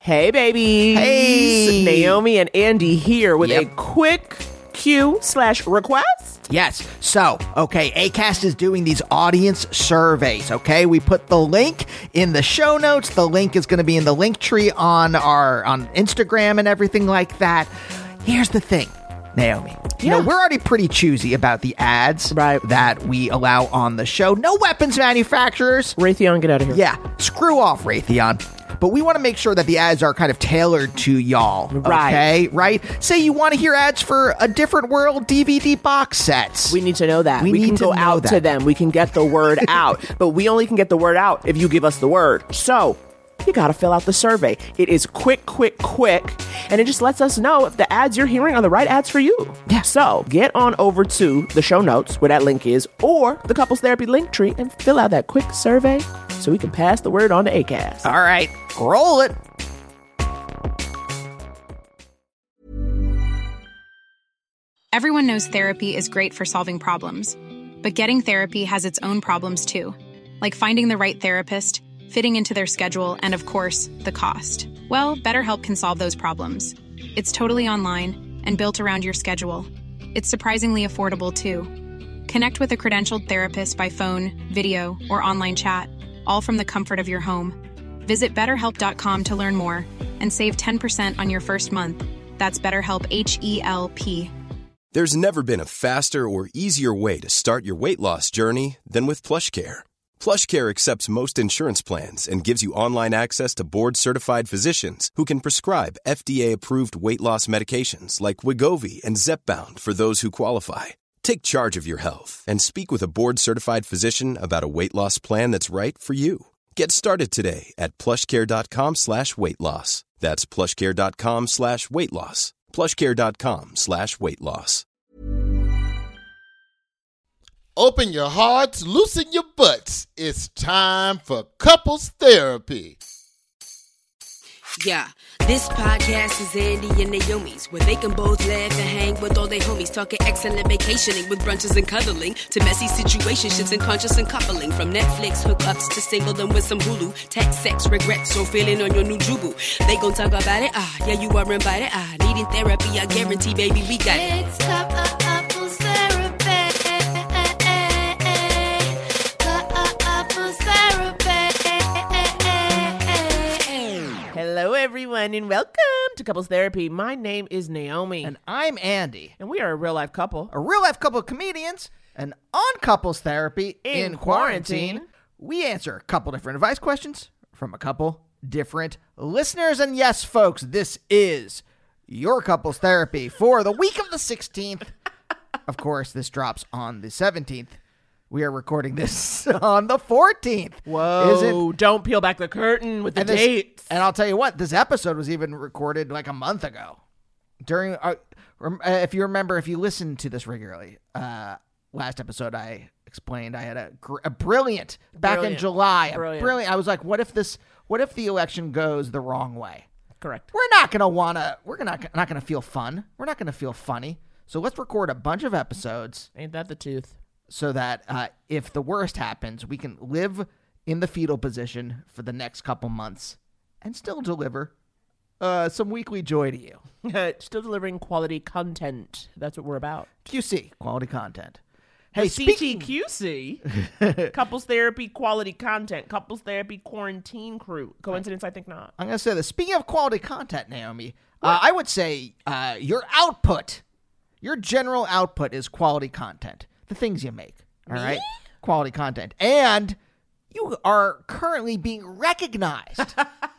Hey, babies. Hey. Naomi and Andy here with a quick Q/request. Yes. So, okay, Acast is doing these audience surveys, okay? We put the link in the show notes. The link is going to be in the link tree on Instagram and everything like that. Here's the thing, Naomi. You know, we're already pretty choosy about the ads that we allow on the show. No weapons manufacturers. Raytheon, get out of here. Yeah, screw off, Raytheon. But we want to make sure that the ads are kind of tailored to y'all, okay? Right? Say you want to hear ads for A Different World DVD box sets. We need to know that. We can go out to them. We can get the word out. But we only can get the word out if you give us the word. So you got to fill out the survey. It is quick, and it just lets us know if the ads you're hearing are the right ads for you. Yeah. So get on over to the show notes where that link is, or the Couples Therapy link tree, and fill out that quick survey so we can pass the word on to Acast. All right, roll it. Everyone knows therapy is great for solving problems, but getting therapy has its own problems too, like finding the right therapist, fitting into their schedule, and of course, the cost. Well, BetterHelp can solve those problems. It's totally online and built around your schedule. It's surprisingly affordable too. Connect with a credentialed therapist by phone, video, or online chat, all from the comfort of your home. Visit BetterHelp.com to learn more and save 10% on your first month. That's BetterHelp, H-E-L-P. There's never been a faster or easier way to start your weight loss journey than with PlushCare. PlushCare accepts most insurance plans and gives you online access to board-certified physicians who can prescribe FDA-approved weight loss medications like Wegovy and Zepbound for those who qualify. Take charge of your health and speak with a board-certified physician about a weight loss plan that's right for you. Get started today at plushcare.com/weight loss. That's plushcare.com/weight loss. plushcare.com/weight loss. Open your hearts, loosen your butts. It's time for Couples Therapy. Yeah, this podcast is Andy and Naomi's, where they can both laugh and hang with all their homies, talking excellent vacationing with brunches and cuddling, to messy situationships and conscious and coupling, from Netflix hookups to singledom with some Hulu, text, sex, regrets, or feeling on your new jubu. They gon' talk about it, yeah, you are invited, needing therapy, I guarantee, baby, we got it. It's Couples Therapy. Couples Therapy. Hello, everyone, and welcome to Couples Therapy. My name is Naomi. And I'm Andy. And we are a real-life couple. A real-life couple of comedians. And on Couples Therapy in quarantine, we answer a couple different advice questions from a couple different listeners. And yes, folks, this is your Couples Therapy for the week of the 16th. Of course, this drops on the 17th. We are recording this on the 14th. Whoa, don't peel back the curtain with the dates. And I'll tell you what, this episode was even recorded like a month ago. During, if you remember, if you listen to this regularly, last episode I explained I had a brilliant, back in July. Brilliant. I was like, what if the election goes the wrong way? Correct. We're not gonna feel fun. We're not gonna feel funny. So let's record a bunch of episodes. Ain't that the truth? So that if the worst happens, we can live in the fetal position for the next couple months and still deliver some weekly joy to you. Still delivering quality content. That's what we're about. QC, quality content. Hey, CTQC, Couples Therapy quality content, Couples Therapy quarantine crew. Coincidence? I think not. I'm going to say this. Speaking of quality content, Naomi, I would say your output, your general output is quality content. The things you make, all right? Quality content. And you are currently being recognized.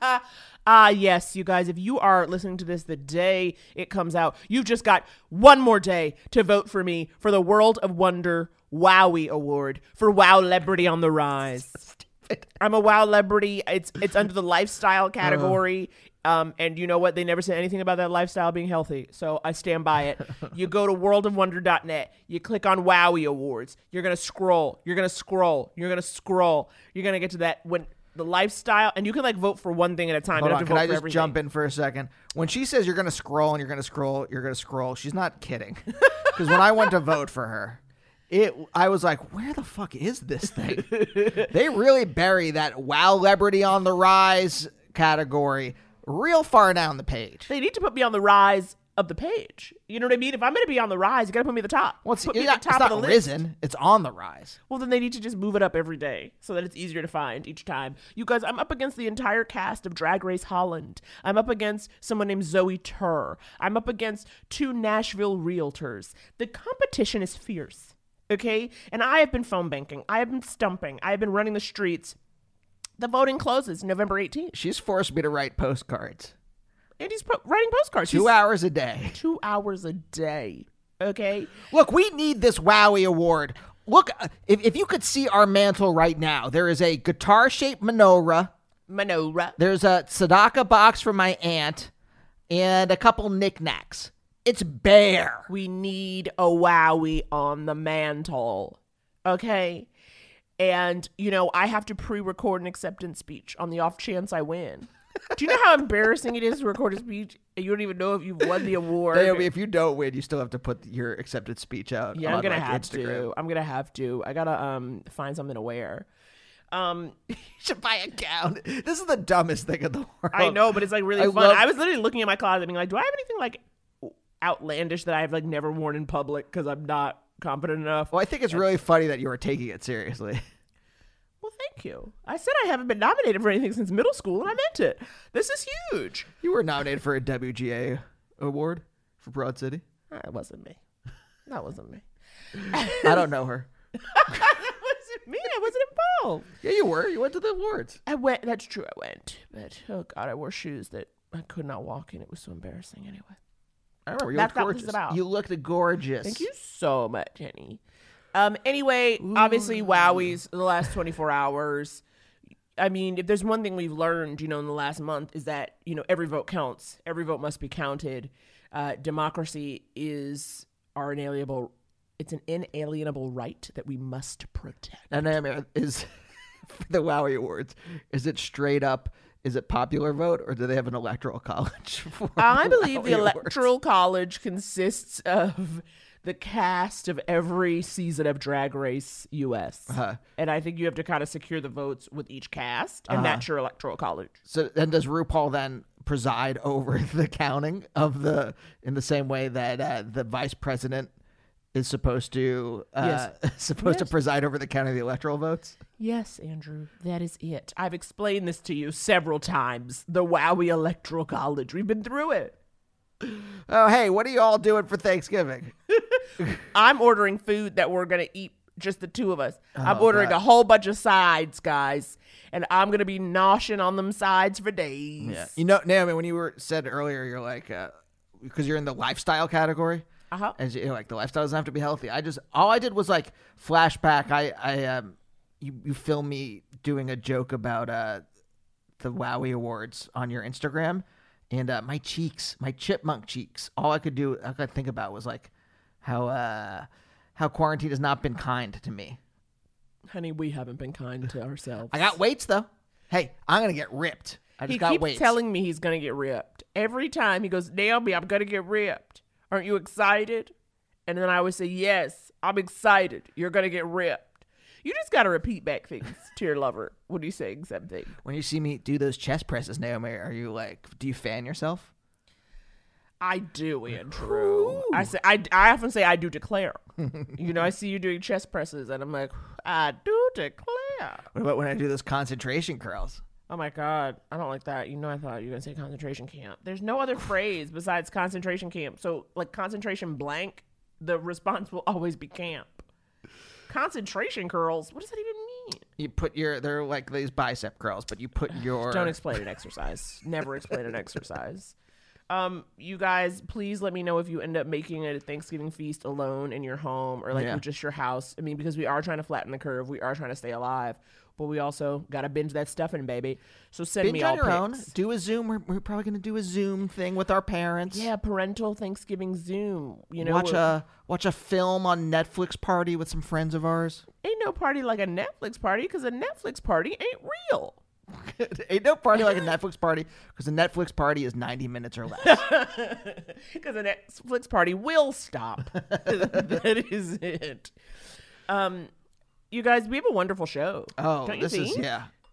Yes, you guys, if you are listening to this the day it comes out, you've just got one more day to vote for me for the World of Wonder Wowie Award for Wow-lebrity on the Rise. I'm a Wow-lebrity. It's under the lifestyle category. And you know what? They never said anything about that lifestyle being healthy. So I stand by it. You go to worldofwonder.net. You click on Wowie Awards. You're going to scroll. You're going to scroll. You're going to scroll. You're going to get to that when the lifestyle. And you can vote for one thing at a time. Hold on, can I just everything. jump in for a second? When she says you're going to scroll and you're going to scroll, you're going to scroll, she's not kidding. Because when I went to vote for her, I was like, where the fuck is this thing? They really bury that Wow-lebrity on the Rise category real far down the page. They need to put me on the rise of the page. You know what I mean? If I'm going to be on the rise, you got to put me at the top. Well, it's, put me it's at the top not of the list. risen. It's on the rise. Well, then they need to just move it up every day so that it's easier to find each time. You guys, I'm up against the entire cast of Drag Race Holland. I'm up against someone named Zoe Turr. I'm up against 2 Nashville realtors. The competition is fierce, okay? And I have been phone banking. I have been stumping. I have been running the streets. The voting closes November 18th. She's forced me to write postcards. And he's writing postcards. 2 hours a day. 2 hours a day, okay? Look, we need this Wowie Award. Look, if you could see our mantle right now, there is a guitar-shaped menorah. There's a Sadaka box from my aunt and a couple knickknacks. It's bare. We need a Wowie on the mantle, okay? And, you know, I have to pre-record an acceptance speech on the off chance I win. Do you know how embarrassing it is to record a speech and you don't even know if you've won the award? Naomi, if you don't win, you still have to put your acceptance speech out. Yeah, on, I'm gonna like, have Instagram. to. I'm gonna have to. I gotta find something to wear. You should buy a gown. This is the dumbest thing in the world. I know, but it's like really fun. I was literally looking at my closet being like, do I have anything like outlandish that I've like never worn in public because I'm not confident enough? Well, I think it's really funny that you are taking it seriously. Well, thank you. I said I haven't been nominated for anything since middle school, and I meant it. This is huge. You were nominated for a WGA award for Broad City. That wasn't me. That wasn't me. I don't know her. That wasn't me. I wasn't involved. Yeah, you were. You went to the awards. I went. That's true. I went. But, oh, God, I wore shoes that I could not walk in. It was so embarrassing anyway. I remember. You That's looked not what gorgeous. this is about. You looked gorgeous. Thank you so much, Jenny. Anyway, obviously, Wowies, the last 24 hours. I mean, if there's one thing we've learned, you know, in the last month is that, you know, every vote counts. Every vote must be counted. Democracy is our inalienable. It's an inalienable right that we must protect. And I mean, is for the Wowie Awards, is it straight up? Is it popular vote, or do they have an electoral college? I believe the Wowie Awards? electoral college consists of the cast of every season of Drag Race US. And I think you have to kind of secure the votes with each cast, and that's your electoral college. So then does RuPaul then preside over the counting of in the same way that the vice president is supposed to to preside over the counting of the electoral votes? Yes, Andrew, that is it. I've explained this to you several times. The Wowie Electoral College. We've been through it. Oh, hey, what are you all doing for Thanksgiving? I'm ordering food that we're going to eat, just the two of us. I'm Oh, ordering God. a whole bunch of sides, guys. And I'm going to be noshing on them sides for days. Yeah. You know, Naomi, when you said earlier, you're like, because you're in the lifestyle category. Uh-huh. And you're like, the lifestyle doesn't have to be healthy. All I did was like flashback. You filmed me doing a joke about the Wowie Awards on your Instagram, and my cheeks, my chipmunk cheeks. All I could think about was like how quarantine has not been kind to me. Honey, we haven't been kind to ourselves. I got weights though. Hey, I'm gonna get ripped. I just He got keeps weights. telling me he's going to get ripped. Every time he goes, Naomi, I'm going to get ripped. Aren't you excited? And then I always say, yes, I'm excited. You're going to get ripped. You just got to repeat back things to your lover when he's saying something. When you see me do those chest presses, Naomi, are you like, do you fan yourself? I do, Andrew. I often say I do declare. You know, I see you doing chest presses, and I'm like, I do declare. What about when I do those concentration curls? Oh my God, I don't like that. You know, I thought you were going to say concentration camp. There's no other phrase besides concentration camp. So, like concentration blank, the response will always be camp. Concentration curls, what does that even mean? You put they're like these bicep curls, but you put your... Don't explain an exercise. Never explain an exercise. You guys, please let me know if you end up making a Thanksgiving feast alone in your home or like with just your house. I mean, because we are trying to flatten the curve. We are trying to stay alive, but we also got to binge that stuffing, baby. So send me Binge on all your pics. own. Do a Zoom. We're probably going to do a Zoom thing with our parents. Yeah, parental Thanksgiving Zoom. You know, Watch a film on Netflix party with some friends of ours. ain't no party like a Netflix party because a Netflix party ain't real. Ain't no party like a Netflix party because a Netflix party is 90 minutes or less. Because a Netflix party will stop. That is it. You guys, we have a wonderful show. Oh, Don't you this think? is, yeah.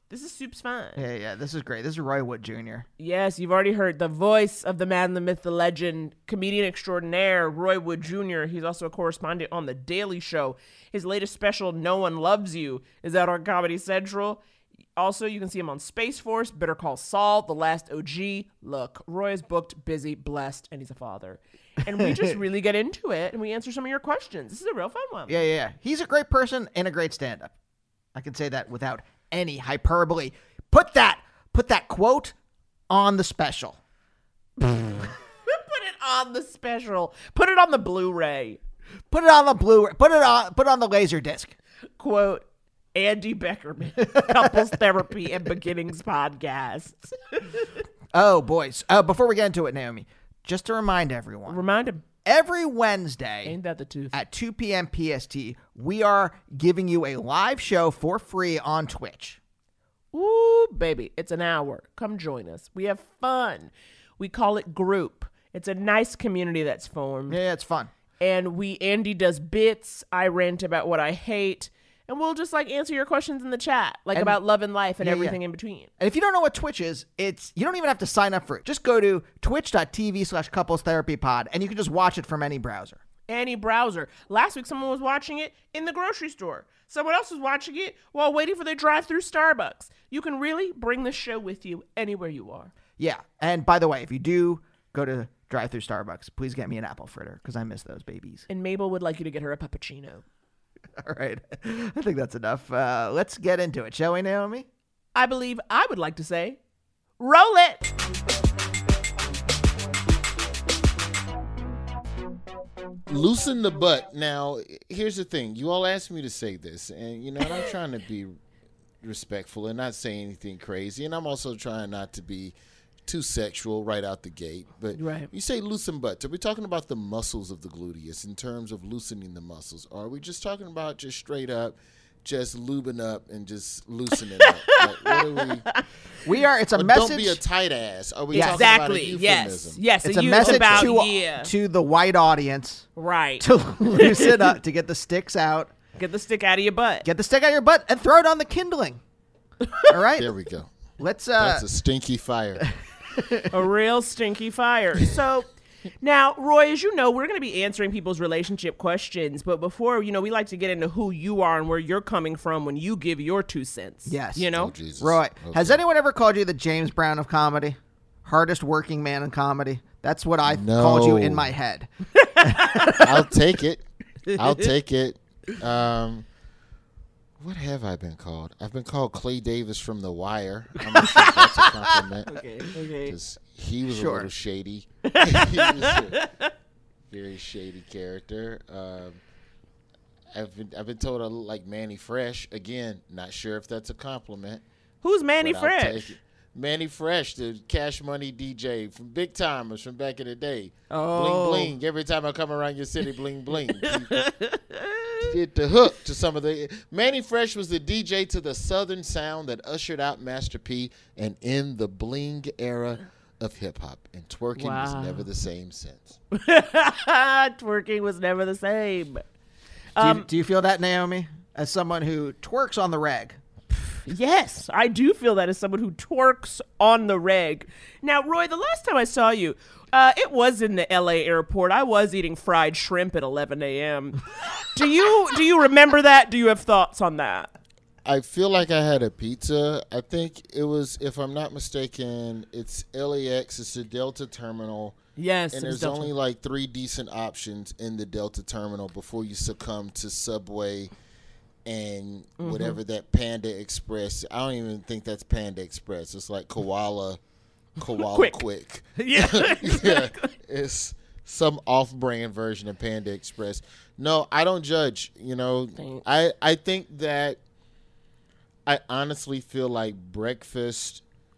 This is Soup's fun. Yeah, this is great. This is Roy Wood Jr. Yes, you've already heard the voice of the man, the myth, the legend, comedian extraordinaire, Roy Wood Jr. He's also a correspondent on The Daily Show. His latest special, No One Loves You, is out on Comedy Central. Also, you can see him on Space Force, Better Call Saul, The Last OG. Look, Roy is booked, busy, blessed, and he's a father. And we just really get into it, and we answer some of your questions. This is a real fun one. Yeah. He's a great person and a great stand-up. I can say that without any hyperbole. Put that quote on the special. Put it on the special. Put it on the Blu-ray. Put it on the Blu-ray. Put it on the laser disc. Quote, Andy Beckerman, Couples Therapy and Beginnings Podcast. Oh, boys. Before we get into it, Naomi, just to remind everyone. Remind him. Every Wednesday Ain't that the tooth? at 2 p.m. PST, we are giving you a live show for free on Twitch. Ooh, baby, it's an hour. Come join us. We have fun. We call it Group. It's a nice community that's formed. Yeah, it's fun. And Andy does bits. I rant about what I hate. And we'll just answer your questions in the chat, about love and life and everything in between. And if you don't know what Twitch is, you don't even have to sign up for it. Just go to twitch.tv/couplestherapypod and you can just watch it from any browser. Any browser. Last week, someone was watching it in the grocery store. Someone else was watching it while waiting for their drive-through Starbucks. You can really bring the show with you anywhere you are. Yeah. And by the way, if you do go to drive-through Starbucks, please get me an apple fritter because I miss those babies. And Mabel would like you to get her a puppuccino. All right. I think that's enough. Let's get into it, shall we, Naomi? I believe I would like to say, roll it. Loosen the butt. Now, here's the thing. You all asked me to say this, and, and I'm trying to be respectful and not say anything crazy, and I'm also trying not to be too sexual right out the gate. But right. You say loosen butts. Are we talking about the muscles of the gluteus in terms of loosening the muscles? Or are we just talking about just straight up, just lubing up and just loosening up? What are we? It's a message. Don't be a tight ass. Are we Yeah, talking about a exactly. euphemism? Yes. It's a message about, to the white audience right. to loosen up, to get the sticks out. Get the stick out of your butt. Get the stick out of your butt and throw it on the kindling. All right? There we go. Let's. That's a stinky fire. A real stinky fire. So now, Roy, as you know, we're going to be answering people's relationship questions. But before, we like to get into who you are and where you're coming from when you give your 2 cents. Yes. Oh, Jesus. Roy, Okay. has anyone ever called you the James Brown of comedy? Hardest working man in comedy? That's what I called you in my head. I'll take it. What have I been called? I've been called Clay Davis from The Wire. I'm not sure if that's a compliment. Okay. Because he was a little shady. He was a very shady character. I've been told I look like Manny Fresh. Again, not sure if that's a compliment. Who's Manny but I'll take Fresh? it. Manny Fresh, the Cash Money DJ from Big Timers from back in the day. Oh. Bling, bling. Every time I come around your city, bling, bling. Did the hook to some of the... Manny Fresh was the DJ to the Southern sound that ushered out Master P and in the bling era of hip-hop. And twerking was never the same since. Twerking was never the same. Do you feel that, Naomi? As someone who twerks on the reg. Yes, I do feel that as someone who twerks on the reg. Now, Roy, the last time I saw you, it was in the LA airport. I was eating fried shrimp at 11 a.m. Do you remember that? Do you have thoughts on that? I feel like I had a pizza. I think it was, if I'm not mistaken, it's LAX. It's the Delta terminal. Yes, and there's only like 3 decent options in the Delta terminal before you succumb to Subway and whatever that Panda Express. I don't even think that's Panda Express. It's like Koala Quick. Yeah. Yeah, it's some off-brand version of Panda Express. No, I don't judge. I think that I honestly feel like breakfast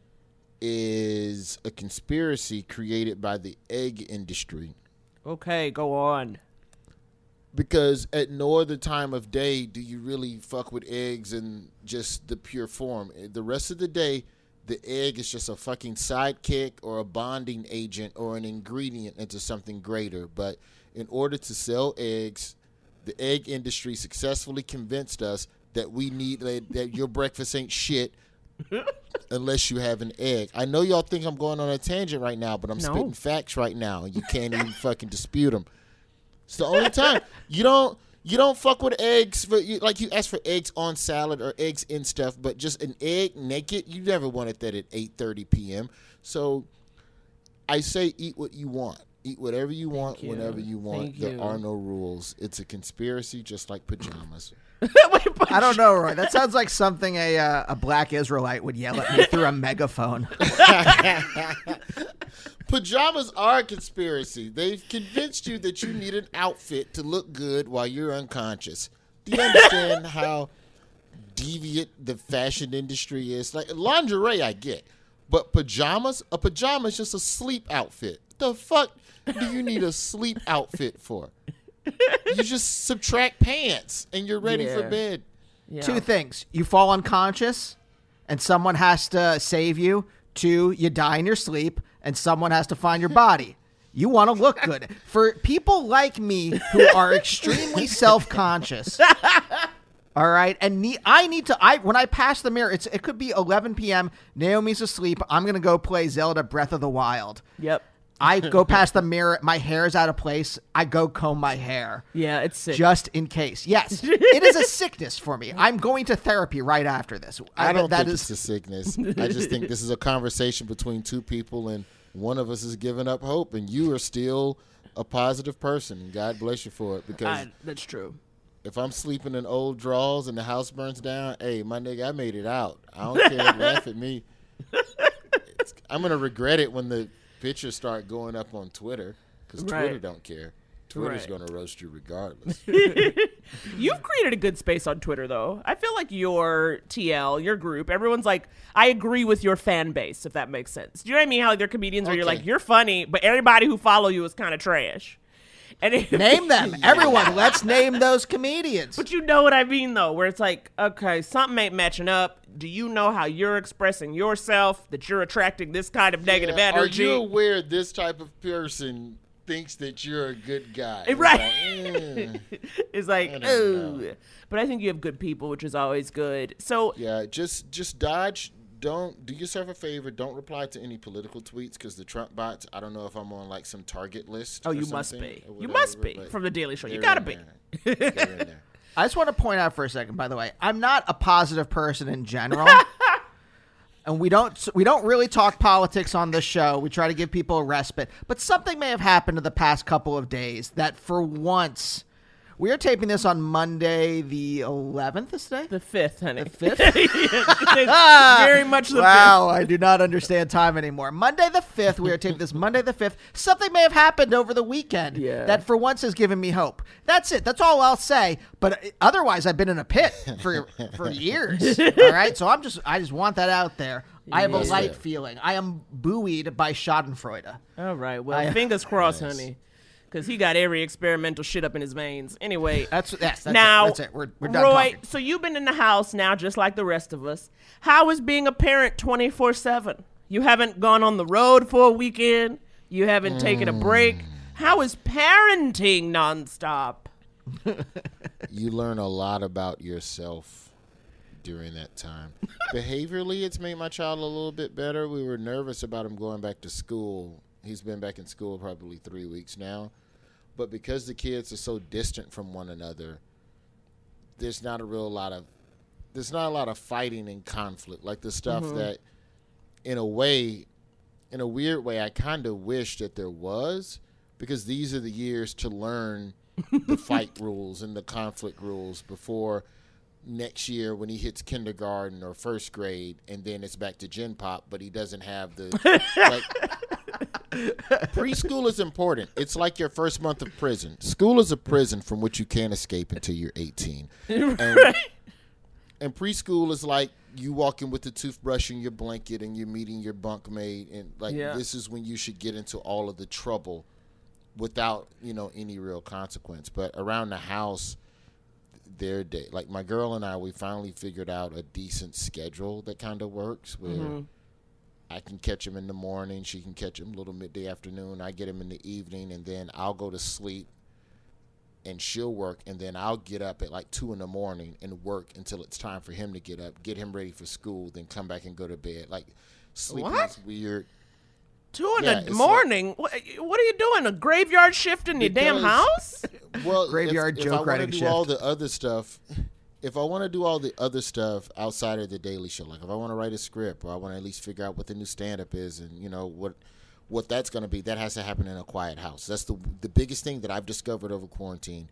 is a conspiracy created by the egg industry. Okay, go on. Because at no other time of day do you really fuck with eggs in just the pure form. The rest of the day, the egg is just a fucking sidekick or a bonding agent or an ingredient into something greater. But in order to sell eggs, the egg industry successfully convinced us that we need that your breakfast ain't shit. unless you have an egg. I know y'all think I'm going on a tangent right now, but I'm spitting facts right now, and you can't even fucking dispute them. It's the only time you don't fuck with eggs. You ask for eggs on salad or eggs in stuff, but just an egg naked, you never wanted that at 8:30 p.m. So I say eat what you want. Eat whatever you want, whenever you want. There are no rules. It's a conspiracy, just like pajamas. I don't know, Roy. That sounds like something a black Israelite would yell at me through a megaphone. Pajamas are a conspiracy. They've convinced you that you need an outfit to look good while you're unconscious. Do you understand how deviant the fashion industry is? Like lingerie, I get. But pajamas? A pajama is just a sleep outfit. The fuck do you need a sleep outfit for? You just subtract pants and you're ready for bed. Yeah. 2 things. You fall unconscious and someone has to save you. 2, you die in your sleep and someone has to find your body. You want to look good. For people like me who are extremely self-conscious, all right, and when I pass the mirror, it could be 11 p.m., Naomi's asleep, I'm going to go play Zelda Breath of the Wild. Yep. I go past the mirror, my hair is out of place, I go comb my hair. Yeah, it's sick. Just in case. Yes, it is a sickness for me. I'm going to therapy right after this. I don't think it's a sickness. I just think this is a conversation between 2 people, and one of us is giving up hope, and you are still a positive person. And God bless you for it. Because that's true. if I'm sleeping in old drawers and the house burns down, hey, my nigga, I made it out. I don't care. Laugh at me. I'm going to regret it when the pictures start going up on Twitter, because Twitter don't care. Twitter's going to roast you regardless. You've created a good space on Twitter, though. I feel like your TL, your group, everyone's like, I agree with your fan base, if that makes sense. Do you know what I mean? How like they're comedians where you're like, you're funny, but everybody who follow you is kind of trash. And name them. Everyone, let's name those comedians. But you know what I mean, though, where it's like, okay, something ain't matching up. Do you know how you're expressing yourself, that you're attracting this kind of negative energy? Are you aware this type of person thinks that you're a good guy? Right. It's like, it's like, oh. But I think you have good people, which is always good. So yeah, just dodge. Do yourself a favor. Don't reply to any political tweets, because the Trump bots, I don't know if I'm on like some target list. Oh, you must be. You must be from the Daily Show. You gotta be. I just want to point out for a second, by the way, I'm not a positive person in general. And we don't really talk politics on this show. We try to give people a respite. But something may have happened in the past couple of days that for once, we are taping this on Monday the 11th this day? The 5th, honey. The 5th? Very much the 5th. Wow, I do not understand time anymore. Monday the 5th, we are taping this Monday the 5th. Something may have happened over the weekend that for once has given me hope. That's it. That's all I'll say. But otherwise, I've been in a pit for years. All right? So I just want that out there. I have a light feeling. I am buoyed by Schadenfreude. All right. Well, fingers crossed, honey. Because he got every experimental shit up in his veins. Anyway. That's now, it. We're done Roy, talking. so you've been in the house now just like the rest of us. How is being a parent 24/7? You haven't gone on the road for a weekend. You haven't taken a break. How is parenting nonstop? You learn a lot about yourself during that time. Behaviorally, it's made my child a little bit better. We were nervous about him going back to school. He's been back in school probably 3 weeks now. But because the kids are so distant from one another, there's not a lot of fighting and conflict. Like the stuff that, in a weird way, I kind of wish that there was, because these are the years to learn the fight rules and the conflict rules before next year when he hits kindergarten or first grade, and then it's back to Gen Pop, but he doesn't have the preschool is important. It's like your first month of prison. School is a prison from which you can't escape until you're 18. And preschool is like you walking with the toothbrush and your blanket and you're meeting your bunkmate, and this is when you should get into all of the trouble without, any real consequence. But around the house, like my girl and I, we finally figured out a decent schedule that kind of works, where I can catch him in the morning, she can catch him a little midday afternoon, I get him in the evening, and then I'll go to sleep, and she'll work, and then I'll get up at like 2 a.m. and work until it's time for him to get up, get him ready for school, then come back and go to bed. Like, sleeping is weird. 2 in the morning? What are you doing? A graveyard shift in your damn house? Well, Graveyard if I joke want to writing do shift. all the other stuff, if I want to do all the other stuff outside of the Daily Show, like if I want to write a script or I want to at least figure out what the new stand-up is and, you know, what that's going to be, that has to happen in a quiet house. That's the biggest thing that I've discovered over quarantine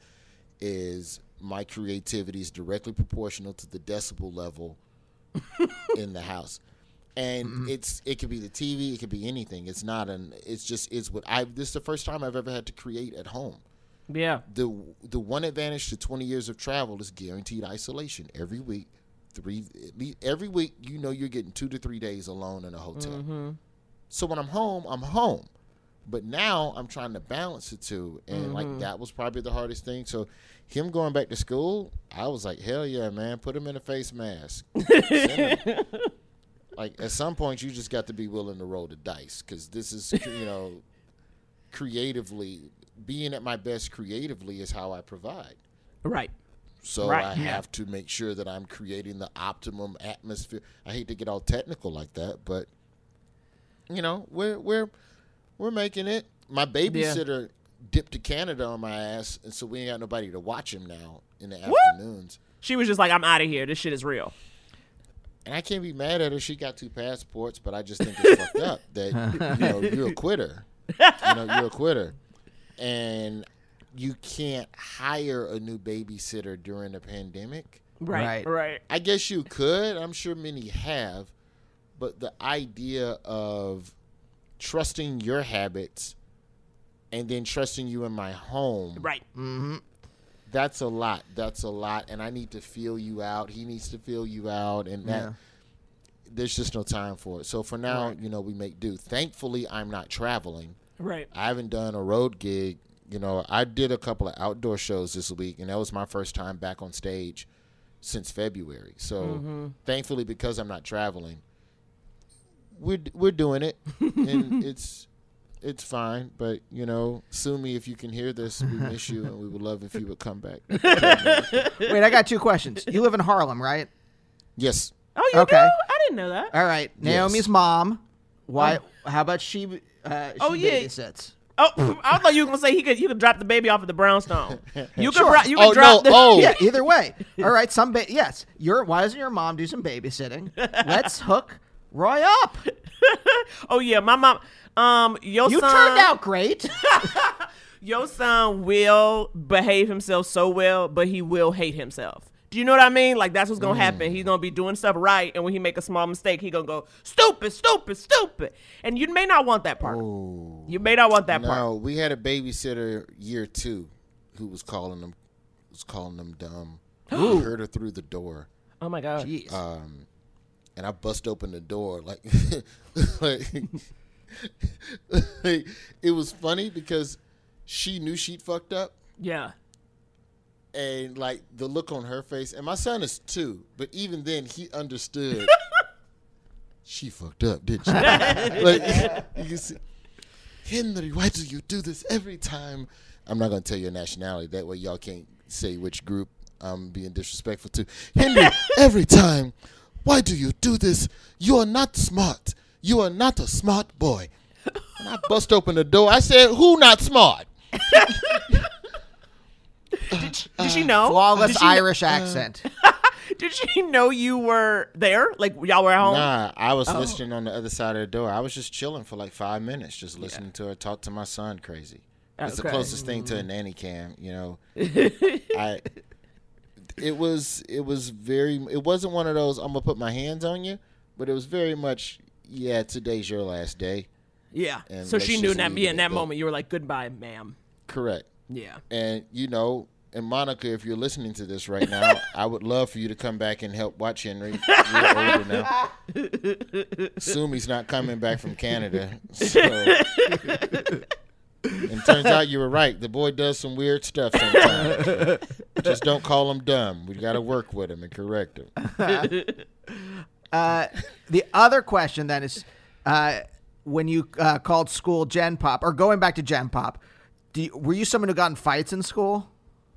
is my creativity is directly proportional to the decibel level in the house. And it could be the TV, it could be anything. It's this is the first time I've ever had to create at home. Yeah. The one advantage to 20 years of travel is guaranteed isolation every week. Every week, you know, you're getting 2 to 3 days alone in a hotel. So when I'm home, I'm home. But now I'm trying to balance the two, and like that was probably the hardest thing. So him going back to school, I was like, hell yeah, man, put him in a face mask. Send him. Like, at some point, you just got to be willing to roll the dice, because this is, you know, creatively, being at my best creatively is how I provide. Right. So Right. I have to make sure that I'm creating the optimum atmosphere. I hate to get all technical like that, but, you know, we're making it. My babysitter dipped to Canada on my ass, and so we ain't got nobody to watch him now in the afternoons. She was just like, I'm out of here. This shit is real. And I can't be mad at her. She got 2 passports, but I just think it's fucked up that, you know, you're a quitter. You're a quitter. And you can't hire a new babysitter during a pandemic. Right. I guess you could. I'm sure many have. But the idea of trusting your habits and then trusting you in my home. Right. That's a lot. And I need to feel you out. He needs to feel you out. And there's just no time for it. So for now, you know, we make do. Thankfully, I'm not traveling. Right. I haven't done a road gig. You know, I did a couple of outdoor shows this week, and that was my first time back on stage since February. So thankfully, because I'm not traveling, we're doing it. And it's fine, but, you know, sue me if you can hear this. We miss you, and we would love if you would come back. Wait, I got 2 questions. You live in Harlem, right? Yes. Oh, you do? I didn't know that. All right. Naomi's mom. Why? How about she babysits? Oh, I thought you were gonna say you could drop the baby off at the brownstone. You could Sure. you could drop the Yeah, either way. All right, yes. Why doesn't your mom do some babysitting? Let's hook Roy up. Oh yeah, my mom. Your You son turned out great. Your son will behave himself so well, but he will hate himself. Do you know what I mean? Like, that's what's gonna happen. He's gonna be doing stuff right, and when he make a small mistake, he gonna go stupid, stupid, stupid. And you may not want that part. Oh. You may not want that part. No, we had a babysitter year 2 who was calling them dumb. We heard her through the door. Oh my god. Jeez. And I bust open the door like it was funny because she knew she'd fucked up, Yeah. and like the look on her face, and my son is 2, but even then he understood. She fucked up, didn't she? Like, you can see, Henry, why do you do this every time? I'm not gonna tell your nationality, that way y'all can't say which group I'm being disrespectful to. Henry, every time, why do you do this? You are not smart. You are not a smart boy. And I bust open the door. I said, who not smart? Did she know? Flawless Did she Irish accent. Did she know you were there? Like, y'all were at home? Nah, I was listening on the other side of the door. I was just chilling for like 5 minutes, just listening to her talk to my son crazy. It's the Okay. closest thing to a nanny cam, you know. It wasn't one of those, I'm going to put my hands on you, but it was very much, yeah, today's your last day. Yeah. And So let's she knew just that leave it in at that that. moment you were like, goodbye, ma'am. Correct. Yeah. And, you know, and Monica, if you're listening to this right now, I would love for you to come back and help watch Henry. You're older now. Sumi's not coming back from Canada. So. And turns out you were right. The boy does some weird stuff sometimes. Just don't call him dumb. We got to work with him and correct him. The other question then is, when you called school Gen Pop, or going back to Gen Pop, were you someone who got in fights in school?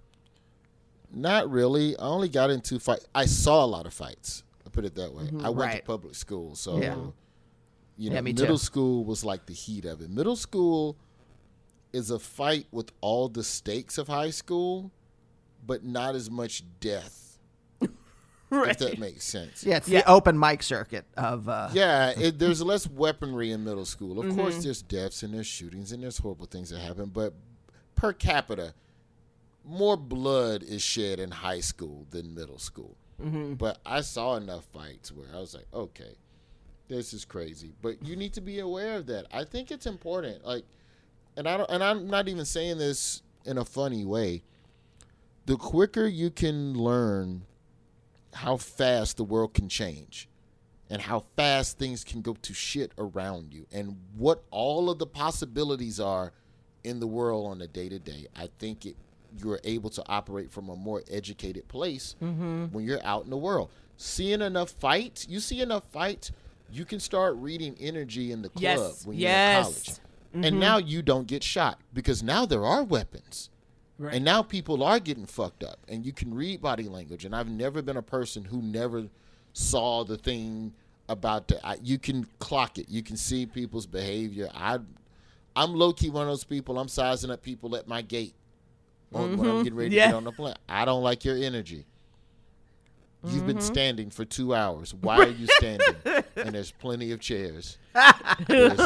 Not really. I only got into fight. I saw a lot of fights. I put it that way. I went to Right. public school, so Yeah. you know, Yeah, me too. middle school was like the heat of it. Middle school is a fight with all the stakes of high school, but not as much death. If that makes sense. Yeah, it's the open mic circuit of. Yeah, there's less weaponry in middle school. Of course, there's deaths and there's shootings and there's horrible things that happen, but per capita, more blood is shed in high school than middle school. But I saw enough fights where I was like, okay, this is crazy. But you need to be aware of that. I think it's important. Like, and I'm not even saying this in a funny way. The quicker you can learn how fast the world can change and how fast things can go to shit around you and what all of the possibilities are in the world on a day-to-day, I think you're able to operate from a more educated place when you're out in the world. Seeing enough fights, you can start reading energy in the club when you're in college. And now you don't get shot because now there are weapons. Right. And now people are getting fucked up, and you can read body language. And I've never been a person who never saw the thing about you can clock it. You can see people's behavior. I'm low-key one of those people. I'm sizing up people at my gate when I'm getting ready to get on the plane. I don't like your energy. You've been standing for 2 hours. Why are you standing? And there's plenty of chairs. What's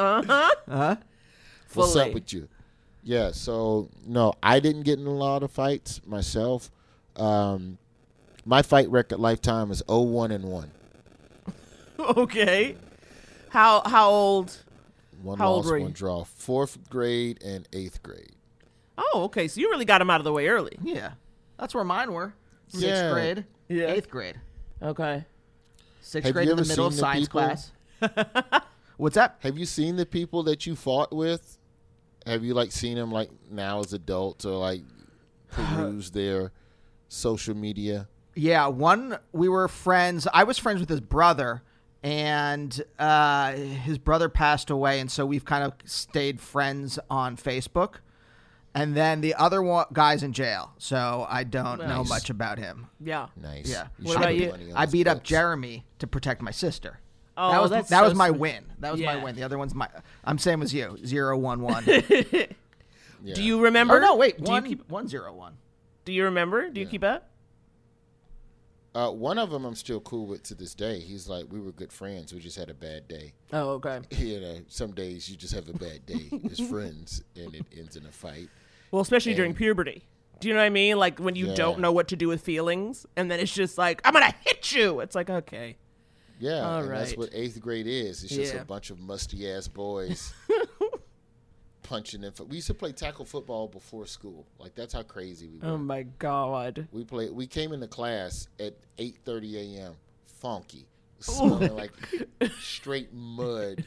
up with you? Yeah, so, no, I didn't get in a lot of fights myself. My fight record lifetime is 0-1-1. Okay. How old? One How old loss, were you? one draw. 4th grade and 8th grade. Oh, okay. So you really got him out of the way early. Yeah, that's where mine were. 6th Yeah. grade, Yeah. 8th grade, Okay. 6th Have grade you in the ever middle seen the science people- class. What's that? Have you seen the people that you fought with? Have you, seen them, now as adults or, peruse their social media? Yeah, we were friends. I was friends with his brother, and his brother passed away, and so we've kind of stayed friends on Facebook. And then the other guy's in jail, so I don't know Nice. much about him. Yeah. Nice. Yeah. You What should about put you? money on I his beat up books. Jeremy to protect my sister. Oh, that was that's that so was my sweet. win. That was my Yeah. win. The other one's my. I'm same as you. 0-1-1. Yeah. Do you remember? Oh no, wait. Do you keep? 1-0-1. Do you remember? Do you keep up? One of them I'm still cool with to this day. He's like, we were good friends. We just had a bad day. Oh, okay. You know, some days you just have a bad day as friends, and it ends in a fight. Well, especially during puberty. Do you know what I mean? Like when you Yeah. don't know what to do with feelings, and then it's just like, I'm gonna hit you. It's like, okay. Yeah, All and that's right. what 8th grade is. It's just Yeah. a bunch of musty-ass boys punching in. We used to play tackle football before school. That's how crazy we were. Oh my god. We came into class at 8:30 a.m. funky, smelling like straight mud.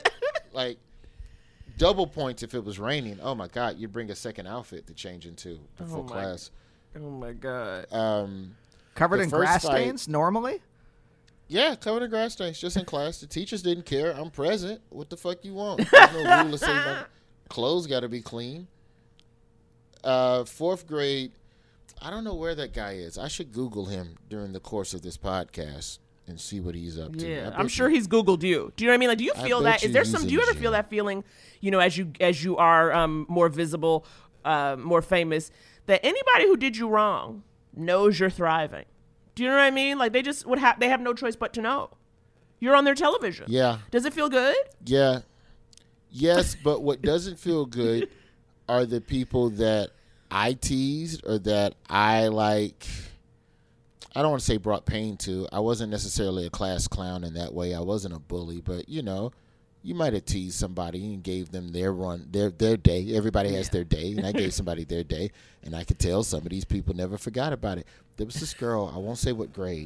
Double points if it was raining. Oh my god, you'd bring a second outfit to change into before class. Oh my god. Covered The in first grass fight- stains normally. Yeah, covered in grass stains, just in class. The teachers didn't care. I'm present. What the fuck you want? There's no rule to say my clothes got to be clean. 4th grade, I don't know where that guy is. I should Google him during the course of this podcast and see what he's up to. I Yeah, bet I'm sure you- he's Googled you. Do you know what I mean? Like, do you I feel bet that? Is you there he's some? in Do you ever jail. feel that feeling? As you are more visible, more famous, that anybody who did you wrong knows you're thriving. Do you know what I mean? Like they just they have no choice but to know. You're on their television. Yeah. Does it feel good? Yeah. Yes, but what doesn't feel good are the people that I teased or that I don't want to say brought pain to. I wasn't necessarily a class clown in that way. I wasn't a bully, but you might have teased somebody and gave them their day. Everybody has their day, and I gave somebody their day, and I could tell some of these people never forgot about it. There was this girl, I won't say what grade.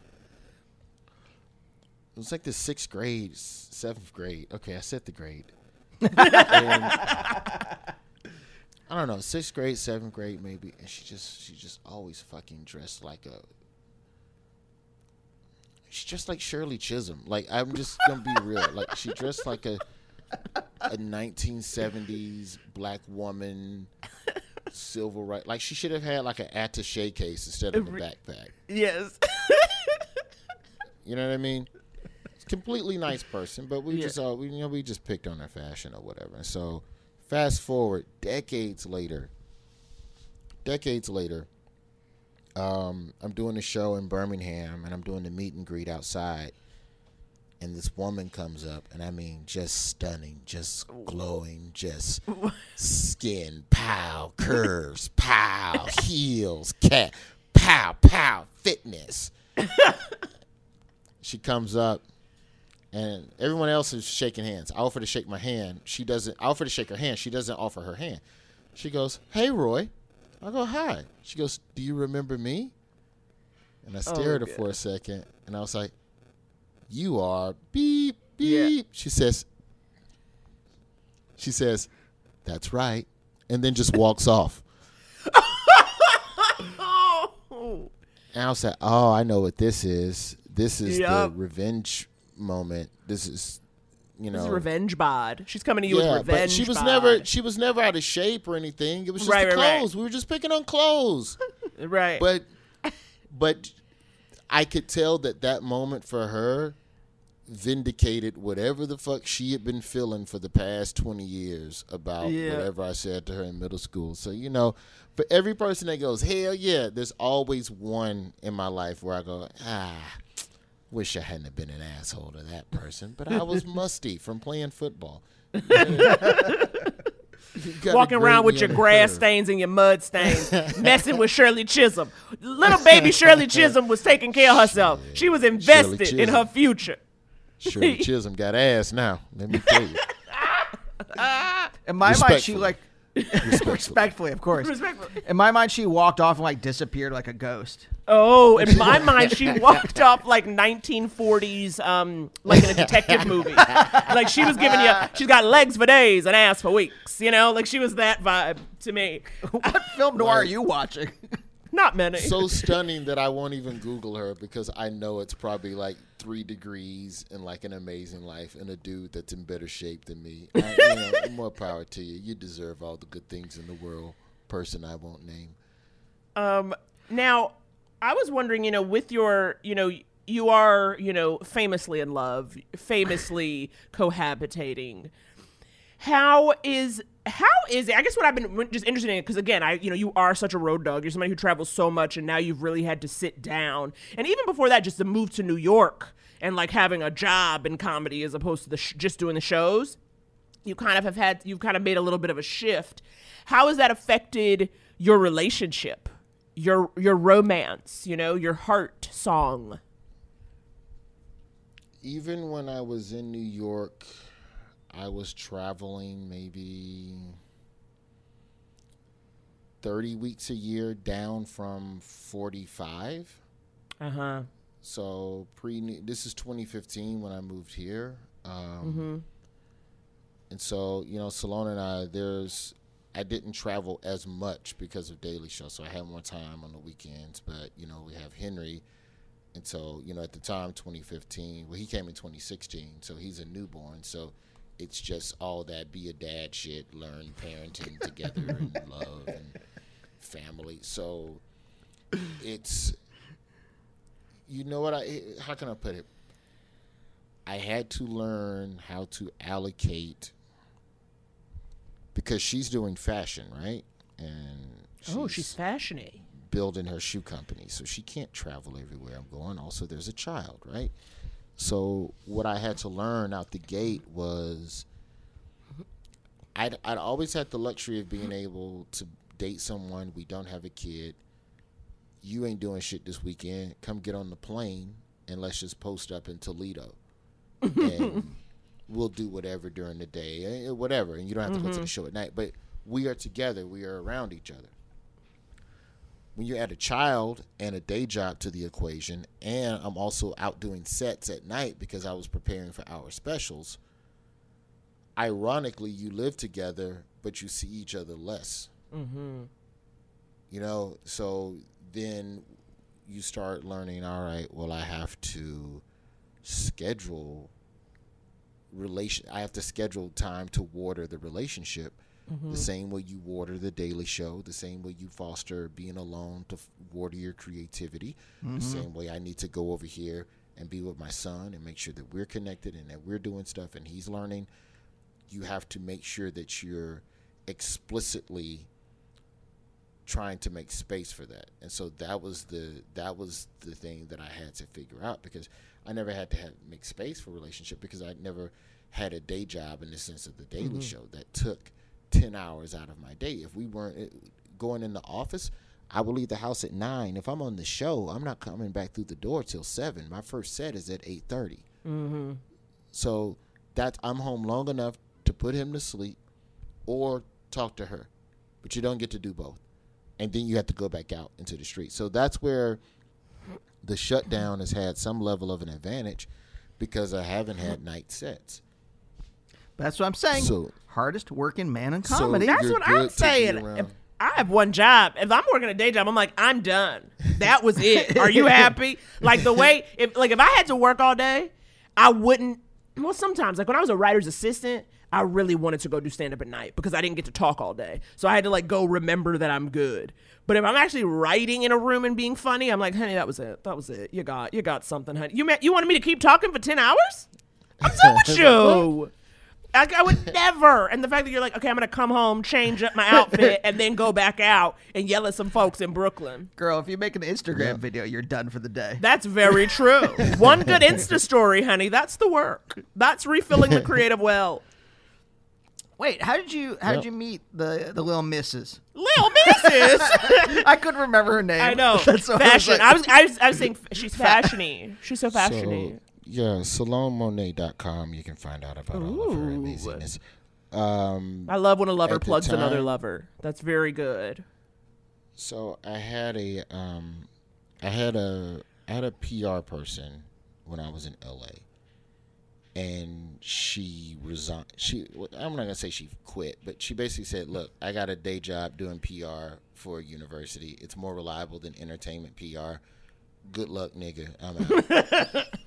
It was like the 6th grade, 7th grade. Okay, I said the grade. And, I don't know, 6th grade, 7th grade maybe, and she just always fucking dressed like she's just like Shirley Chisholm. I'm just gonna be real. She dressed like a 1970s black woman, silver right. Like she should have had like an attaché case instead of a backpack. Yes. You know what I mean? Completely nice person, but we just picked on her fashion or whatever. So fast forward decades later, I'm doing a show in Birmingham and I'm doing the meet and greet outside, and this woman comes up, and I mean just stunning, just glowing, just skin, pow, curves, pow, heels, cat, pow, fitness. She comes up. And everyone else is shaking hands. I offer to shake my hand. I offer to shake her hand. She doesn't offer her hand. She goes, "Hey, Roy." I go, "Hi." She goes, "Do you remember me?" And I stared at her for a second, and I was like, "You are beep, beep." Yeah. She says, "That's right," and then just walks off. And I was like, "Oh, I know what this is. This is the revenge moment. This is, this is revenge bod. She's coming to you with revenge. But she was never out of shape or anything. It was just the clothes. Right. We were just picking on clothes. Right. But I could tell that moment for her vindicated whatever the fuck she had been feeling for the past 20 years about whatever I said to her in middle school. So, for every person that goes, hell yeah, there's always one in my life where I go, wish I hadn't been an asshole to that person, but I was musty from playing football. Walking around with your grass stains and your mud stains, messing with Shirley Chisholm. Little baby Shirley Chisholm was taking care of herself. She was invested in her future. Shirley Chisholm got ass now, let me tell you. In my mind, she respectfully, of course. In my mind, she walked off and disappeared like a ghost. Oh, in my mind, she walked off like 1940s, like in a detective movie. Like she was giving you, she's got legs for days and ass for weeks. Like she was that vibe to me. What film noir are you watching? Not many. So stunning that I won't even Google her because I know it's probably like 3 degrees and like an amazing life and a dude that's in better shape than me. More power to you. You deserve all the good things in the world. Person I won't name. Now, I was wondering, with your, you are, famously in love, famously cohabitating. How is it? I guess what I've been just interested in, because again, you are such a road dog. You're somebody who travels so much, and now you've really had to sit down. And even before that, just the move to New York and like having a job in comedy as opposed to just doing the shows. You've kind of made a little bit of a shift. How has that affected your relationship, your romance, your heart song? Even when I was in New York, I was traveling maybe 30 weeks a year, down from 45. Uh-huh. So this is 2015 when I moved here. And so, Salone and I didn't travel as much because of Daily Show. So I had more time on the weekends, but, we have Henry. And so, at the time, 2015, he came in 2016, so he's a newborn. So it's just all that be a dad shit, learn parenting together and love and family. So it's, how can I put it? I had to learn how to allocate, because she's doing fashion, right? And she's fashion-y. Building her shoe company, so she can't travel everywhere I'm going. Also, there's a child, right? So what I had to learn out the gate was I'd always had the luxury of being able to date someone. We don't have a kid. You ain't doing shit this weekend. Come get on the plane and let's just post up in Toledo. And we'll do whatever during the day, whatever. And you don't have to go to the show at night. But we are together. We are around each other. When you add a child and a day job to the equation, and I'm also out doing sets at night because I was preparing for our specials, ironically, you live together, but you see each other less. So then you start learning, all right, well, I have to schedule time to water the relationship. The same way you water the Daily Show, the same way you foster being alone to water your creativity, the same way I need to go over here and be with my son and make sure that we're connected and that we're doing stuff and he's learning. You have to make sure that you're explicitly trying to make space for that. And so that was the thing that I had to figure out, because I never had to make space for relationship, because I never had a day job in the sense of the Daily Show that took 10 hours out of my day. If we weren't going in the office, I would leave the house at 9. If I'm on the show, I'm not coming back through the door till 7. My first set is at 8:30. So that I'm home long enough to put him to sleep or talk to her, but you don't get to do both. And then you have to go back out into the street. So that's where the shutdown has had some level of an advantage, because I haven't had night sets. That's what I'm saying. So, hardest working man in comedy. That's you're what I'm good to be saying. around. If I have one job. If I'm working a day job, I'm like, I'm done. That was it. Are you happy? Like the way, if I had to work all day, I wouldn't. Well, sometimes, like when I was a writer's assistant, I really wanted to go do stand up at night because I didn't get to talk all day. So I had to like go remember that I'm good. But if I'm actually writing in a room and being funny, I'm like, honey, that was it. That was it. You got something, honey. You wanted me to keep talking for 10 hours? I'm done with you. I would never. And the fact that you're like, okay, I'm going to come home, change up my outfit, and then go back out and yell at some folks in Brooklyn. Girl, if you make an Instagram video, you're done for the day. That's very true. One good Insta story, honey. That's the work. That's refilling the creative well. Wait, how did you meet the little missus? Little Missus? I couldn't remember her name. I know. That's what Fashion. I was like. I was saying she's fashiony. She's so fashiony. So, yeah, SaloneMonet.com. You can find out about all of her amazingness. I love when a lover at the plugs another time- lover. That's very good. So I had a PR person when I was in LA, and she resigned. I'm not gonna say she quit, but she basically said, "Look, I got a day job doing PR for a university. It's more reliable than entertainment PR. Good luck, nigga. I'm out.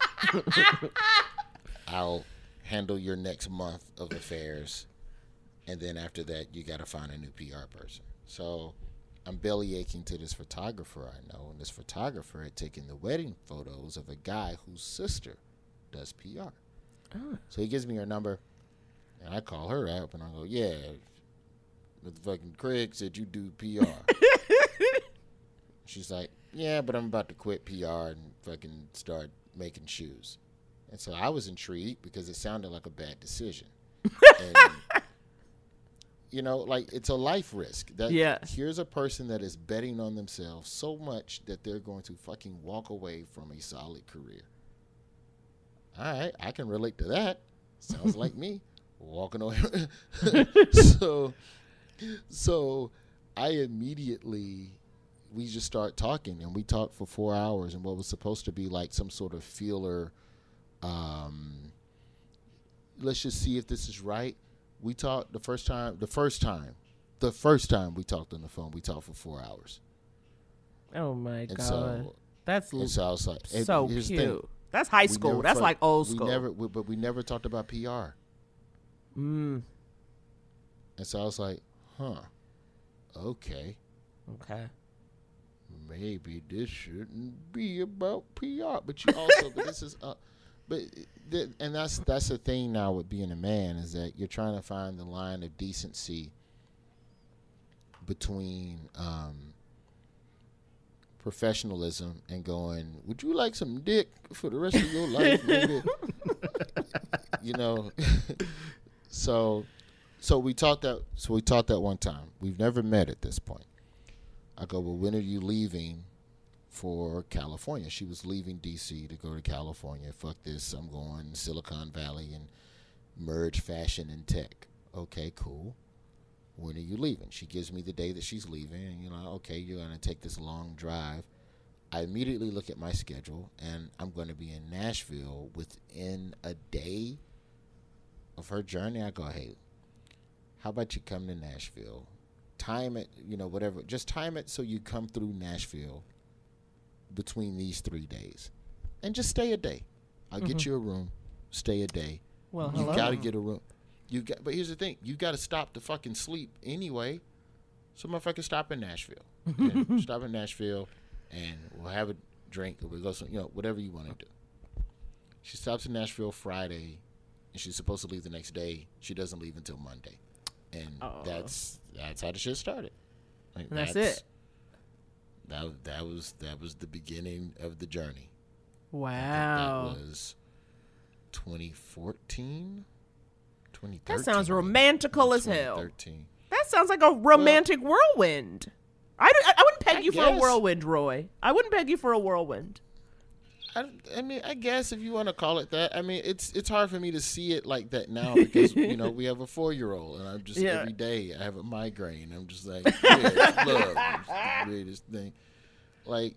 I'll handle your next month of affairs, and then after that, you got to find a new PR person." So I'm belly aching to this photographer I know, and this photographer had taken the wedding photos of a guy whose sister does PR. So he gives me her number, and I call her up, and I go, "Yeah, the fucking Craig said you do PR." She's like, "Yeah, but I'm about to quit PR and fucking start making shoes." And so I was intrigued because it sounded like a bad decision. And, you know, like, it's a life risk. That here's a person that is betting on themselves so much that they're going to fucking walk away from a solid career. All right, I can relate to that. Sounds like me walking away. So I immediately, we just start talking, and we talked for 4 hours, and what was supposed to be like some sort of feeler, let's just see if this is right. We talked the first time we talked on the phone, we talked for 4 hours. Oh my God. So that's I was like, so here's the thing. cute. That's high school. That's like old school. But we never talked about PR. And so I was like, okay. Maybe this shouldn't be about PR, but you also, but this is, and that's the thing now with being a man, is that you're trying to find the line of decency between professionalism and going, would you like some dick for the rest of your life, nigga? You know. So we talked that one time. We've never met at this point. I go, well, when are you leaving for California? She was leaving D.C. to go to California. Fuck this. I'm going to Silicon Valley and merge fashion and tech. Okay, cool. When are you leaving? She gives me the day that she's leaving. And, you know, okay, you're going to take this long drive. I immediately look at my schedule, and I'm going to be in Nashville within a day of her journey. I go, hey, how about you come to Nashville? Time it, you know, whatever. Just time it so you come through Nashville between these 3 days. And just stay a day. I'll get you a room. Stay a day. Well, you hello. got to get a room. But here's the thing: you got to stop the fucking sleep anyway. So, motherfucker, stop in Nashville. Okay? Stop in Nashville, and we'll have a drink, or we'll go whatever you want to do. She stops in Nashville Friday, and she's supposed to leave the next day. She doesn't leave until Monday, and that's how the shit started. Like, that's it. That was the beginning of the journey. Wow. That was 2014, 2013. That sounds romantical as hell. 2013. That sounds like a romantic whirlwind. I wouldn't peg you for a whirlwind, Roy. I wouldn't peg you for a whirlwind. I mean, I guess if you want to call it that. I mean, it's hard for me to see it like that now because, we have a 4-year-old, and I'm just every day I have a migraine. I'm just like, love is the greatest thing. Like,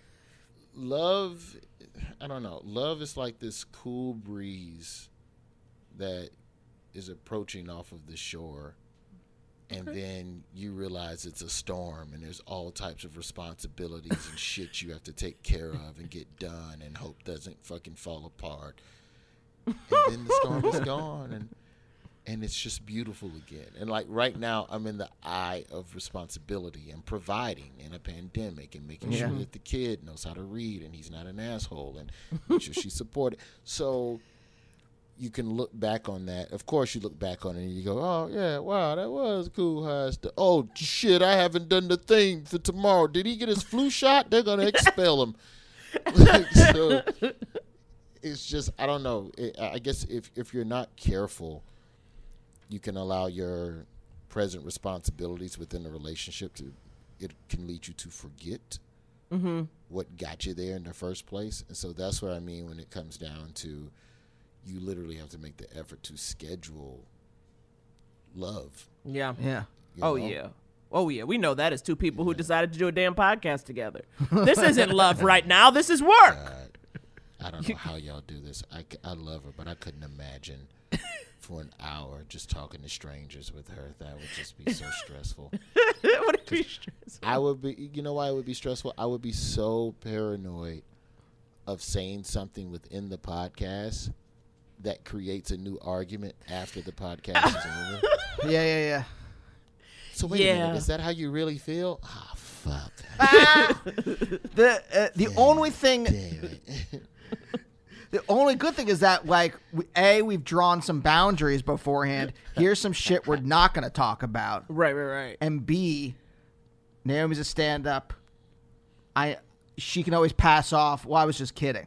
love, I don't know. Love is like this cool breeze that is approaching off of the shore. And then you realize it's a storm and there's all types of responsibilities and shit you have to take care of and get done and hope doesn't fucking fall apart. And then the storm is gone and it's just beautiful again. And like right now I'm in the eye of responsibility and providing in a pandemic and making sure that the kid knows how to read and he's not an asshole and make sure she's supported. So you can look back on that. Of course, you look back on it and you go, oh, yeah, wow, that was cool. Oh, shit, I haven't done the thing for tomorrow. Did he get his flu shot? They're going to expel him. So it's just, I don't know. I guess if you're not careful, you can allow your present responsibilities within the relationship it can lead you to forget what got you there in the first place. And so that's what I mean when it comes down to you literally have to make the effort to schedule love. Yeah. Yeah. Oh, yeah. Oh, yeah. We know that as two people who decided to do a damn podcast together. This isn't love right now. This is work. I don't know how y'all do this. I love her, but I couldn't imagine for an hour just talking to strangers with her. That would just be so stressful. Would it be stressful? I would be, you know why it would be stressful? I would be so paranoid of saying something within the podcast that creates a new argument after the podcast is over. Yeah. So wait a minute, is that how you really feel? Ah, fuck. The only thing, Damn it. the only good thing is that like we've drawn some boundaries beforehand. Here's some shit we're not going to talk about. Right. And B, Naomi's a stand-up. She can always pass off. Well, I was just kidding.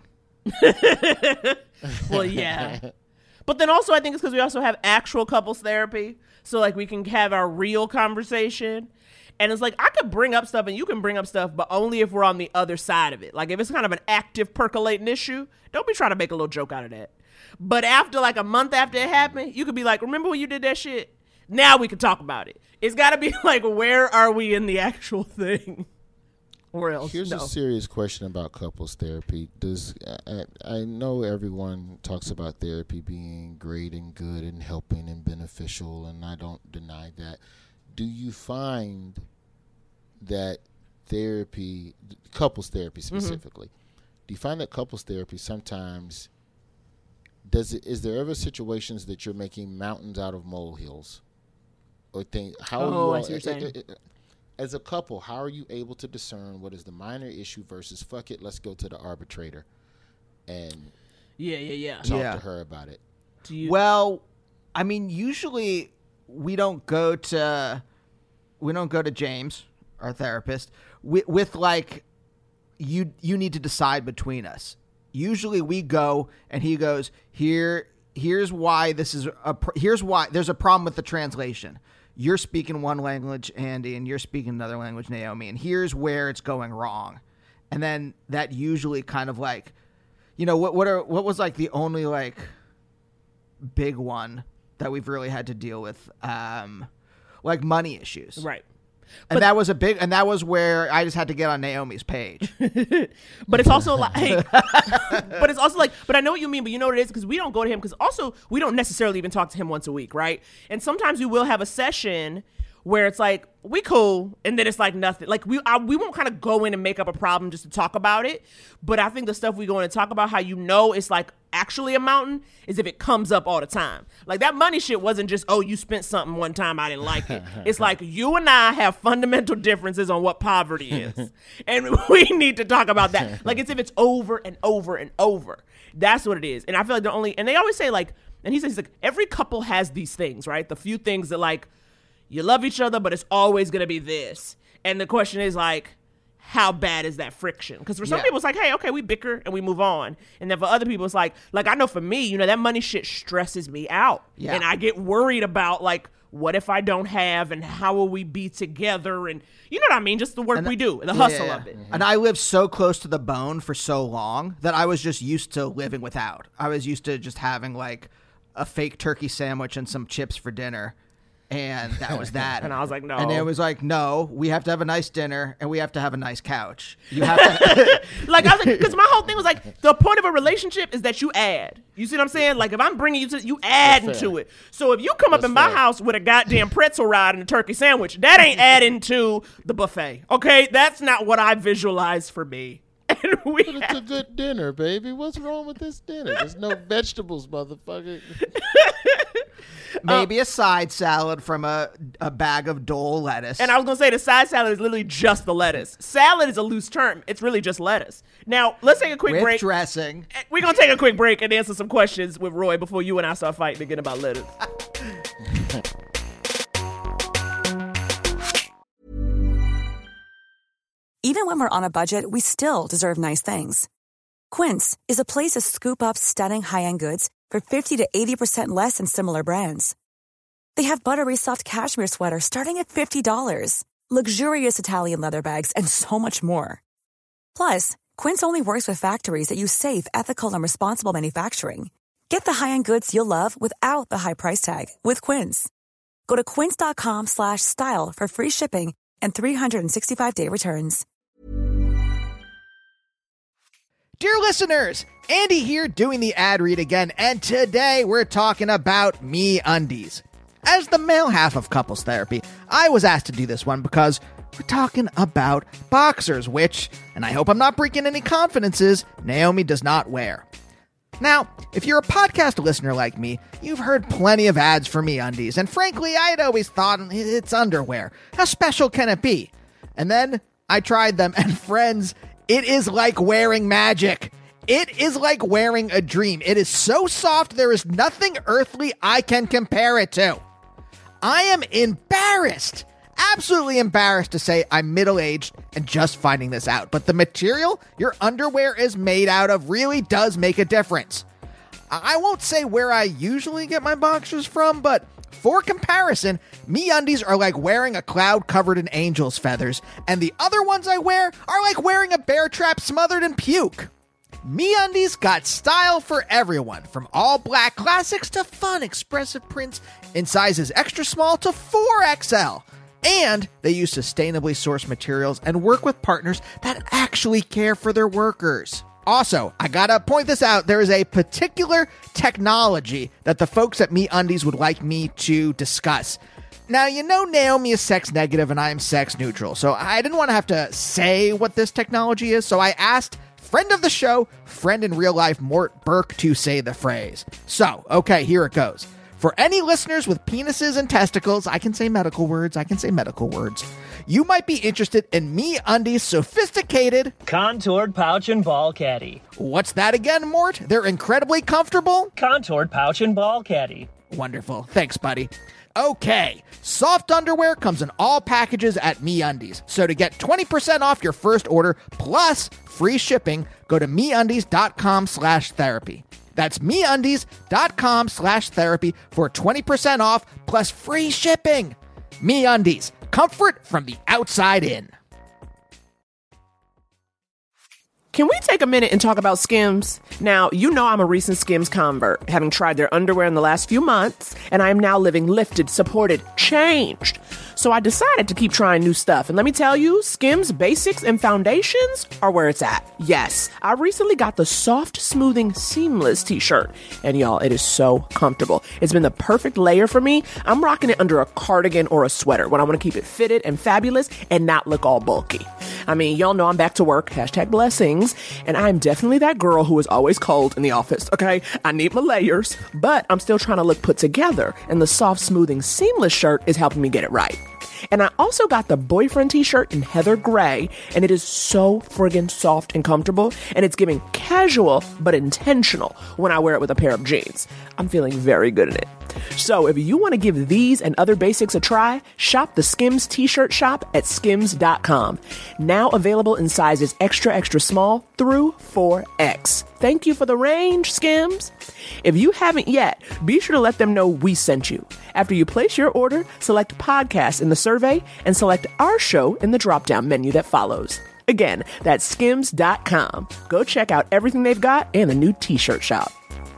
Well, yeah. But then also I think it's because we also have actual couples therapy. So like we can have our real conversation. And it's like I could bring up stuff and you can bring up stuff, but only if we're on the other side of it. Like if it's kind of an active percolating issue, don't be trying to make a little joke out of that. But after like a month after it happened, you could be like, remember when you did that shit? Now we can talk about it. It's got to be like, where are we in the actual thing? Or else, Here's a serious question about couples therapy. I know everyone talks about therapy being great and good and helping and beneficial, and I don't deny that. Do you find that therapy, couples therapy specifically, do you find that couples therapy sometimes is there ever situations that you're making mountains out of molehills, or things? How are you? I see what you're saying. As a couple, how are you able to discern what is the minor issue versus fuck it, let's go to the arbitrator and talk to her about it? Well, I mean, usually we don't go to James, our therapist, with like you need to decide between us. Usually we go and he goes, here's why here's why there's a problem with the translation. You're speaking one language, Andy, and you're speaking another language, Naomi, and here's where it's going wrong. And then that usually kind of like, what was like the only like big one that we've really had to deal with, like money issues. Right. And that was where I just had to get on Naomi's page. But it's also like, but I know what you mean, but you know what it is? Because we don't go to him, because also we don't necessarily even talk to him once a week, right? And sometimes we will have a session where it's like, we cool, and then it's like nothing. Like, we won't kind of go in and make up a problem just to talk about it. But I think the stuff we go in and talk about, how you know it's like actually a mountain, is if it comes up all the time. Like, that money shit wasn't just, oh, you spent something one time, I didn't like it. It's like, you and I have fundamental differences on what poverty is. And we need to talk about that. Like, it's if it's over and over and over. That's what it is. And I feel like and they always say, like, and he says, he's like, every couple has these things, right? The few things that, like, you love each other, but it's always going to be this. And the question is, like, how bad is that friction? Because for some people, it's like, hey, okay, we bicker and we move on. And then for other people, it's like I know for me, you know, that money shit stresses me out. Yeah. And I get worried about, like, what if I don't have, and how will we be together? And you know what I mean? Just the work we do, the hustle of it. And I lived so close to the bone for so long that I was just used to living without. I was used to just having, like, a fake turkey sandwich and some chips for dinner. And that was that. And I was like, no. And it was like, no, we have to have a nice dinner and we have to have a nice couch. You have to. Like, I was like, because my whole thing was like, the point of a relationship is that you add. You see what I'm saying? Like, if I'm bringing you to, you add into it. So if you come up in my house with a goddamn pretzel rod and a turkey sandwich, that ain't adding to the buffet. Okay? That's not what I visualize for me. And but it's a good dinner, baby. What's wrong with this dinner? There's no vegetables, motherfucker. Maybe a side salad from a bag of Dole lettuce. And I was going to say, the side salad is literally just the lettuce. Salad is a loose term. It's really just lettuce. Now, let's take a quick break. With dressing. We're going to take a quick break and answer some questions with Roy before you and I start fighting again about lettuce. Even when we're on a budget, we still deserve nice things. Quince is a place to scoop up stunning high-end goods for 50 to 80% less than similar brands. They have buttery soft cashmere sweaters starting at $50, luxurious Italian leather bags, and so much more. Plus, Quince only works with factories that use safe, ethical, and responsible manufacturing. Get the high-end goods you'll love without the high price tag with Quince. Go to quince.com/style for free shipping and 365-day returns. Dear listeners, Andy here doing the ad read again, and today we're talking about MeUndies. As the male half of Couples Therapy, I was asked to do this one because we're talking about boxers, which, and I hope I'm not breaking any confidences, Naomi does not wear. Now, if you're a podcast listener like me, you've heard plenty of ads for MeUndies, and frankly, I'd always thought it's underwear. How special can it be? And then I tried them, and friends, it is like wearing magic. It is like wearing a dream. It is so soft, there is nothing earthly I can compare it to. I am embarrassed, absolutely embarrassed to say I'm middle-aged and just finding this out. But the material your underwear is made out of really does make a difference. I won't say where I usually get my boxers from, but for comparison, MeUndies are like wearing a cloud covered in angel's feathers, and the other ones I wear are like wearing a bear trap smothered in puke. MeUndies got style for everyone, from all black classics to fun expressive prints in sizes extra small to 4XL. And they use sustainably sourced materials and work with partners that actually care for their workers. Also, I gotta point this out, there is a particular technology that the folks at MeUndies would like me to discuss. Now, you know Naomi is sex negative and I am sex neutral, so I didn't want to have to say what this technology is, so I asked friend of the show, friend in real life Mort Burke to say the phrase. So, okay, here it goes. For any listeners with penises and testicles, I can say medical words, you might be interested in MeUndies' sophisticated contoured pouch and ball caddy. What's that again, Mort? They're incredibly comfortable? Contoured pouch and ball caddy. Wonderful. Thanks, buddy. Okay, soft underwear comes in all packages at MeUndies. So to get 20% off your first order plus free shipping, go to MeUndies.com/therapy. That's MeUndies.com/therapy for 20% off plus free shipping. MeUndies, comfort from the outside in. Can we take a minute and talk about Skims? Now, you know I'm a recent Skims convert, having tried their underwear in the last few months, and I am now living lifted, supported, changed. So I decided to keep trying new stuff. And let me tell you, Skims basics and foundations are where it's at. Yes, I recently got the Soft Smoothing Seamless t-shirt. And y'all, it is so comfortable. It's been the perfect layer for me. I'm rocking it under a cardigan or a sweater when I want to keep it fitted and fabulous and not look all bulky. I mean, y'all know I'm back to work, #blessings, and I'm definitely that girl who is always cold in the office, okay? I need my layers, but I'm still trying to look put together, and the Soft Smoothing Seamless shirt is helping me get it right. And I also got the boyfriend t-shirt in heather gray, and it is so friggin' soft and comfortable, and it's giving casual but intentional when I wear it with a pair of jeans. I'm feeling very good in it. So if you want to give these and other basics a try, shop the Skims t-shirt shop at skims.com. Now available in sizes extra, extra small through 4X. Thank you for the range, Skims. If you haven't yet, be sure to let them know we sent you. After you place your order, select podcast in the survey and select our show in the drop-down menu that follows. Again, that's skims.com. Go check out everything they've got and the new t-shirt shop.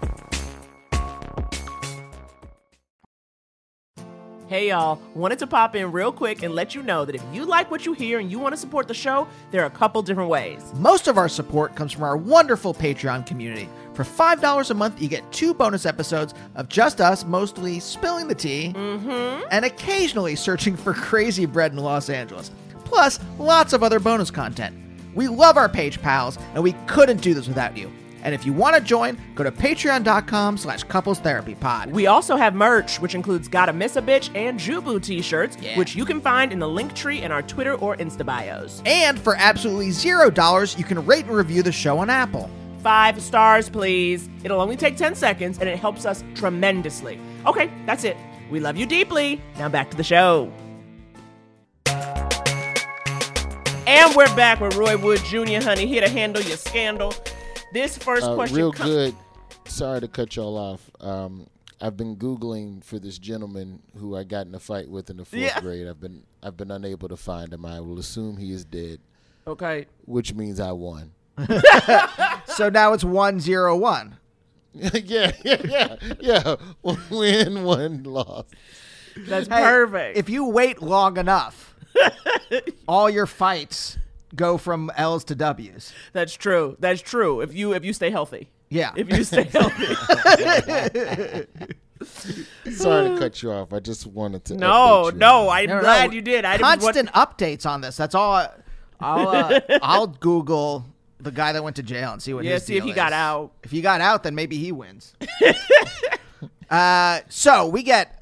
Hey y'all, wanted to pop in real quick and let you know that if you like what you hear and you want to support the show, there are a couple different ways. Most of our support comes from our wonderful Patreon community. For $5 a month, you get 2 bonus episodes of just us, mostly spilling the tea, and occasionally searching for crazy bread in Los Angeles. Plus, lots of other bonus content. We love our page pals, and we couldn't do this without you. And if you want to join, go to patreon.com/couplestherapypod. We also have merch, which includes Gotta Miss a Bitch and Jubu t-shirts, which you can find in the link tree in our Twitter or Insta bios. And for absolutely $0, you can rate and review the show on Apple. 5 stars, please. It'll only take 10 seconds, and it helps us tremendously. Okay, that's it. We love you deeply. Now back to the show. And we're back with Roy Wood Jr., honey, here to handle your scandal. This first question... Real good. Sorry to cut y'all off. I've been Googling for this gentleman who I got in a fight with in the 4th grade. I've been unable to find him. I will assume he is dead. Okay. Which means I won. So now it's 1-0-1. Yeah. Win, 1 loss. That's perfect. If you wait long enough, all your fights go from L's to W's. That's true. If you stay healthy. Yeah. If you stay healthy. Sorry to cut you off. I just wanted to. No. I'm glad you did. Constant updates on this. That's all. I'll Google the guy that went to jail and see what his deal if he is. got out. If he got out, then maybe he wins. So we get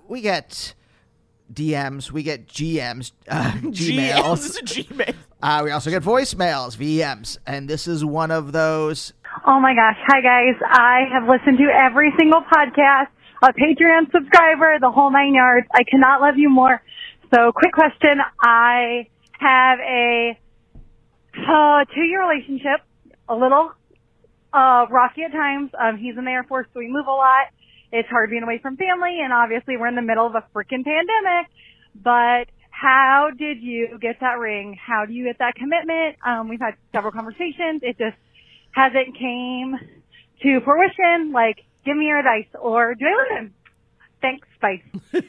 DMs, we get GMs, Gmails. Gmail. We also get voicemails, VMs, and this is one of those. Oh my gosh. Hi guys. I have listened to every single podcast, a Patreon subscriber, the whole 9 yards. I cannot love you more. So quick question. I have a 2-year relationship, a little rocky at times. He's in the Air Force, so we move a lot. It's hard being away from family, and obviously we're in the middle of a freaking pandemic. But how did you get that ring? How do you get that commitment? We've had several conversations. It just hasn't came to fruition. Like, give me your advice, or do I listen? Thanks. Bye.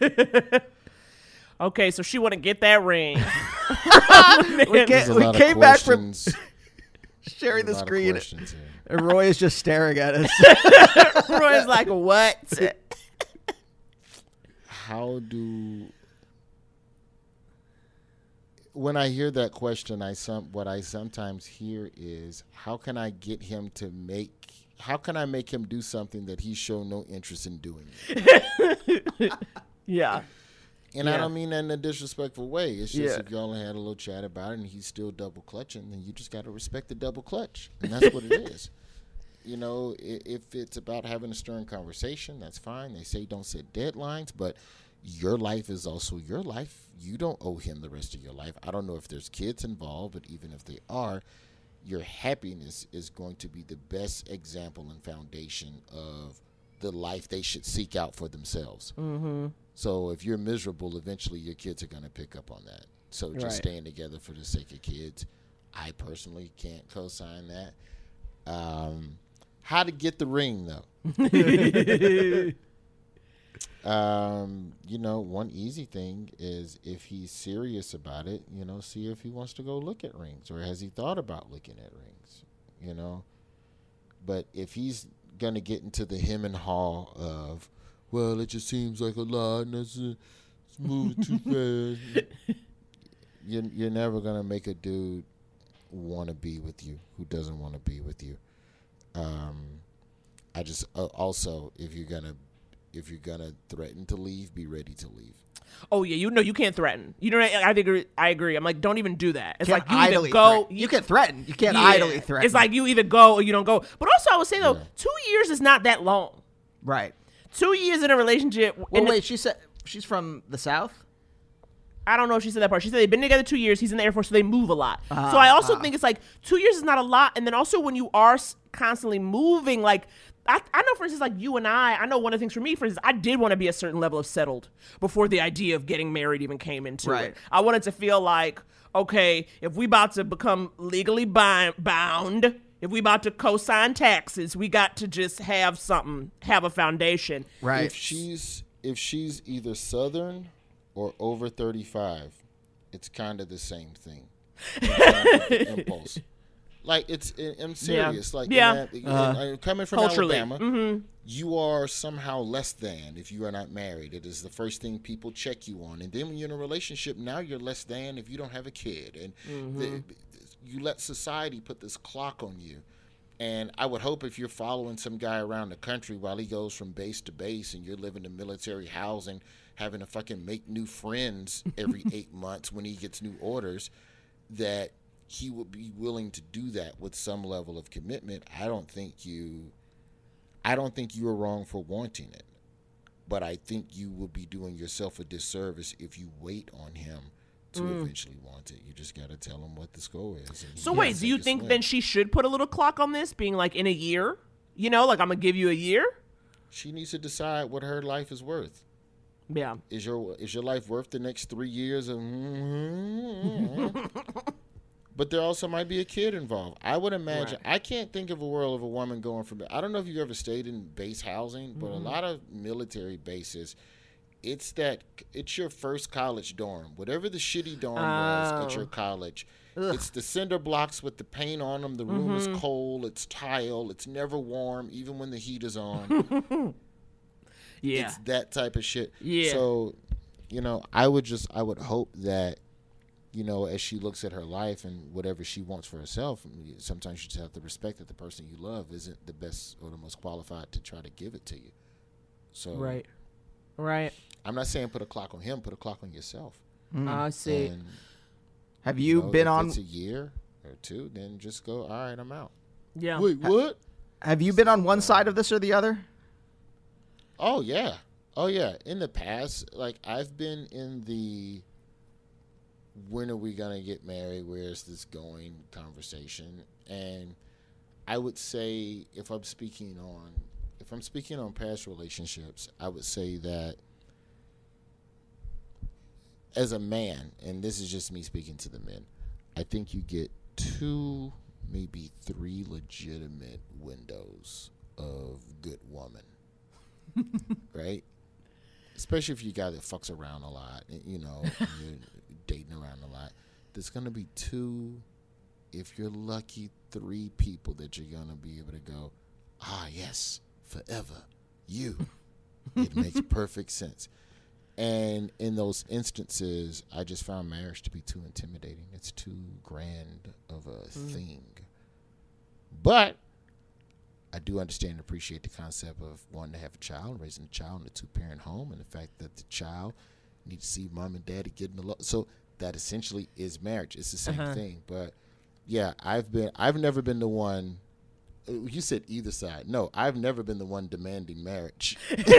Okay, so she want to get that ring. We came back from sharing the screen, and Roy is just staring at us. Roy's like, what? When I hear that question, what I sometimes hear is, how can I make him do something that he show no interest in doing? Yeah. And I don't mean that in a disrespectful way. It's just if y'all had a little chat about it and he's still double clutching, then you just got to respect the double clutch. And that's what it is. You know, if it's about having a stern conversation, that's fine. They say don't set deadlines, but your life is also your life. You don't owe him the rest of your life. I don't know if there's kids involved, but even if they are, your happiness is going to be the best example and foundation of the life they should seek out for themselves. Mm-hmm. So if you're miserable, eventually your kids are going to pick up on that. So just staying together for the sake of kids. I personally can't co-sign that. How to get the ring, though? One easy thing is if he's serious about it, see if he wants to go look at rings, or has he thought about looking at rings, But if he's going to get into the hem and haw of, well, it just seems like a lot and it's moving too fast, you're never going to make a dude want to be with you who doesn't want to be with you. I just also, if you're gonna threaten to leave, be ready to leave. Oh yeah, you can't threaten. I agree. I'm like, don't even do that. It's like you idly either go. You can threaten. You can't idly threaten. It's like you either go or you don't go. But also, I would say though, 2 years is not that long. Right. 2 years in a relationship. Well, wait. She said she's from the South. I don't know if she said that part. She said they've been together 2 years. He's in the Air Force, so they move a lot. So I also think it's like 2 years is not a lot. And then also when you are constantly moving, like I know, for instance, like you and I know one of the things for me, for instance, I did want to be a certain level of settled before the idea of getting married even came into it. I wanted to feel like, okay, if we about to become legally bound, if we about to co-sign taxes, we got to just have something, have a foundation. Right. If she's either Southern or over 35, it's kind of the same thing. Impulse. Like, I'm serious. Coming from culturally. Alabama, you are somehow less than if you are not married. It is the first thing people check you on. And then when you're in a relationship, now you're less than if you don't have a kid. And you let society put this clock on you. And I would hope if you're following some guy around the country while he goes from base to base and you're living in military housing, having to fucking make new friends every 8 months when he gets new orders, that he would be willing to do that with some level of commitment. I don't think you are wrong for wanting it, but I think you will be doing yourself a disservice if you wait on him to eventually want it. You just got to tell him what the score is. So wait, do you think then she should put a little clock on this, being like in a year? Like I'm gonna give you a year. She needs to decide what her life is worth. Yeah. Is your life worth the next 3 years of? But there also might be a kid involved. I would imagine. Right. I can't think of a world of a woman going from. I don't know if you ever stayed in base housing, but a lot of military bases, it's your first college dorm. Whatever the shitty dorm was at your college, it's the cinder blocks with the paint on them. The room is cold. It's tile. It's never warm, even when the heat is on. Yeah, it's that type of shit. Yeah. So, I would hope that. As she looks at her life and whatever she wants for herself, sometimes you just have to respect that the person you love isn't the best or the most qualified to try to give it to you. So Right. I'm not saying put a clock on him, put a clock on yourself. I see. And, have you been if on? it's a year or two, then just go, all right, I'm out. Yeah. Wait, what? Have you been on one side of this or the other? Oh, yeah. In the past, like I've been in the when are we going to get married, where is this going conversation. And I would say if I'm speaking on past relationships, I would say that as a man, and this is just me speaking to the men, I think you get 2, maybe 3 legitimate windows of good woman. Right? Especially if you're a guy that fucks around a lot, you're dating around a lot. There's going to be 2, if you're lucky, 3 people that you're going to be able to go, yes, forever, you. It makes perfect sense. And in those instances, I just found marriage to be too intimidating. It's too grand of a thing. But I do understand and appreciate the concept of wanting to have a child, raising a child in a 2-parent home, and the fact that the child needs to see mom and daddy getting along. So that essentially is marriage. It's the same thing. But yeah, I've never been the one. You said either side. No, I've never been the one demanding marriage.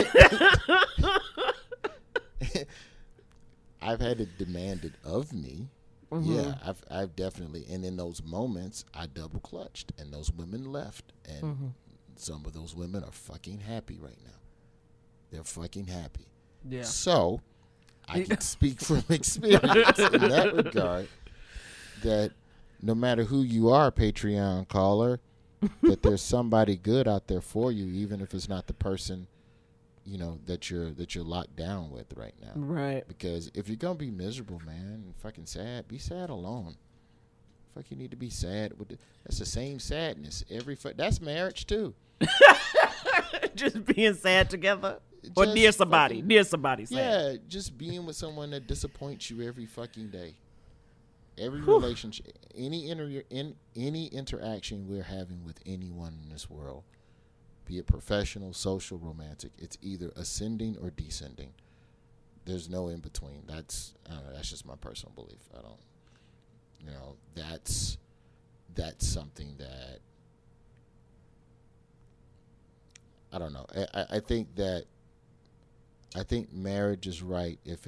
I've had it demanded of me. Yeah, I've definitely, and in those moments, I double clutched, and those women left, and some of those women are fucking happy right now. They're fucking happy. Yeah. So, I can speak from experience in that regard. That no matter who you are, Patreon caller, that there's somebody good out there for you, even if it's not the person, you know, that you're locked down with right now. Right. Because if you're gonna be miserable, man, and fucking sad, be sad alone. Fuck, you need to be sad with that's the same sadness. That's marriage too. Just being sad together. Or near somebody. Near somebody sad. Yeah, just being with someone that disappoints you every fucking day. Every relationship, any interaction we're having with anyone in this world, be it professional, social, romantic, it's either ascending or descending. There's no in between. I don't know, that's just my personal belief. That's something that I don't know. I think marriage is right if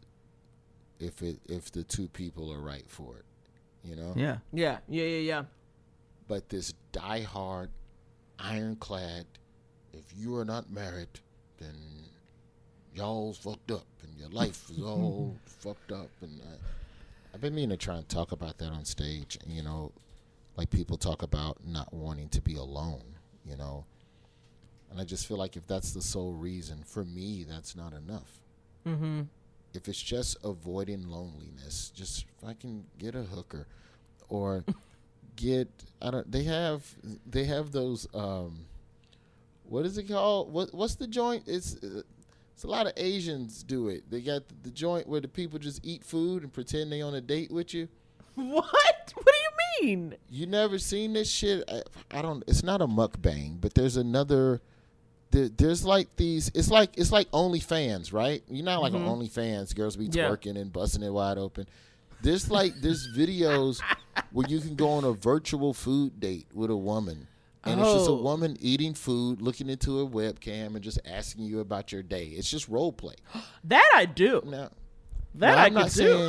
the two people are right for it, you know? Yeah. But this diehard, ironclad, if you are not married, then y'all's fucked up and your life is all fucked up. And I've been meaning to try and talk about that on stage, you know, like people talk about not wanting to be alone, you know? And I just feel like if that's the sole reason, for me, that's not enough. Mm-hmm. If it's just avoiding loneliness, just fucking get a hooker, or they have those what is it called? What's the joint? It's a lot of Asians do it. They got the joint where the people just eat food and pretend they on a date with you. What? What do you mean? You never seen this shit? I don't. It's not a mukbang, but there's another. There's like these. It's like OnlyFans, right? You know, like on OnlyFans, girls be twerking and busting it wide open. There's videos where you can go on a virtual food date with a woman, and it's just a woman eating food, looking into a webcam, and just asking you about your day. It's just role play. That I do. Now, that I can do.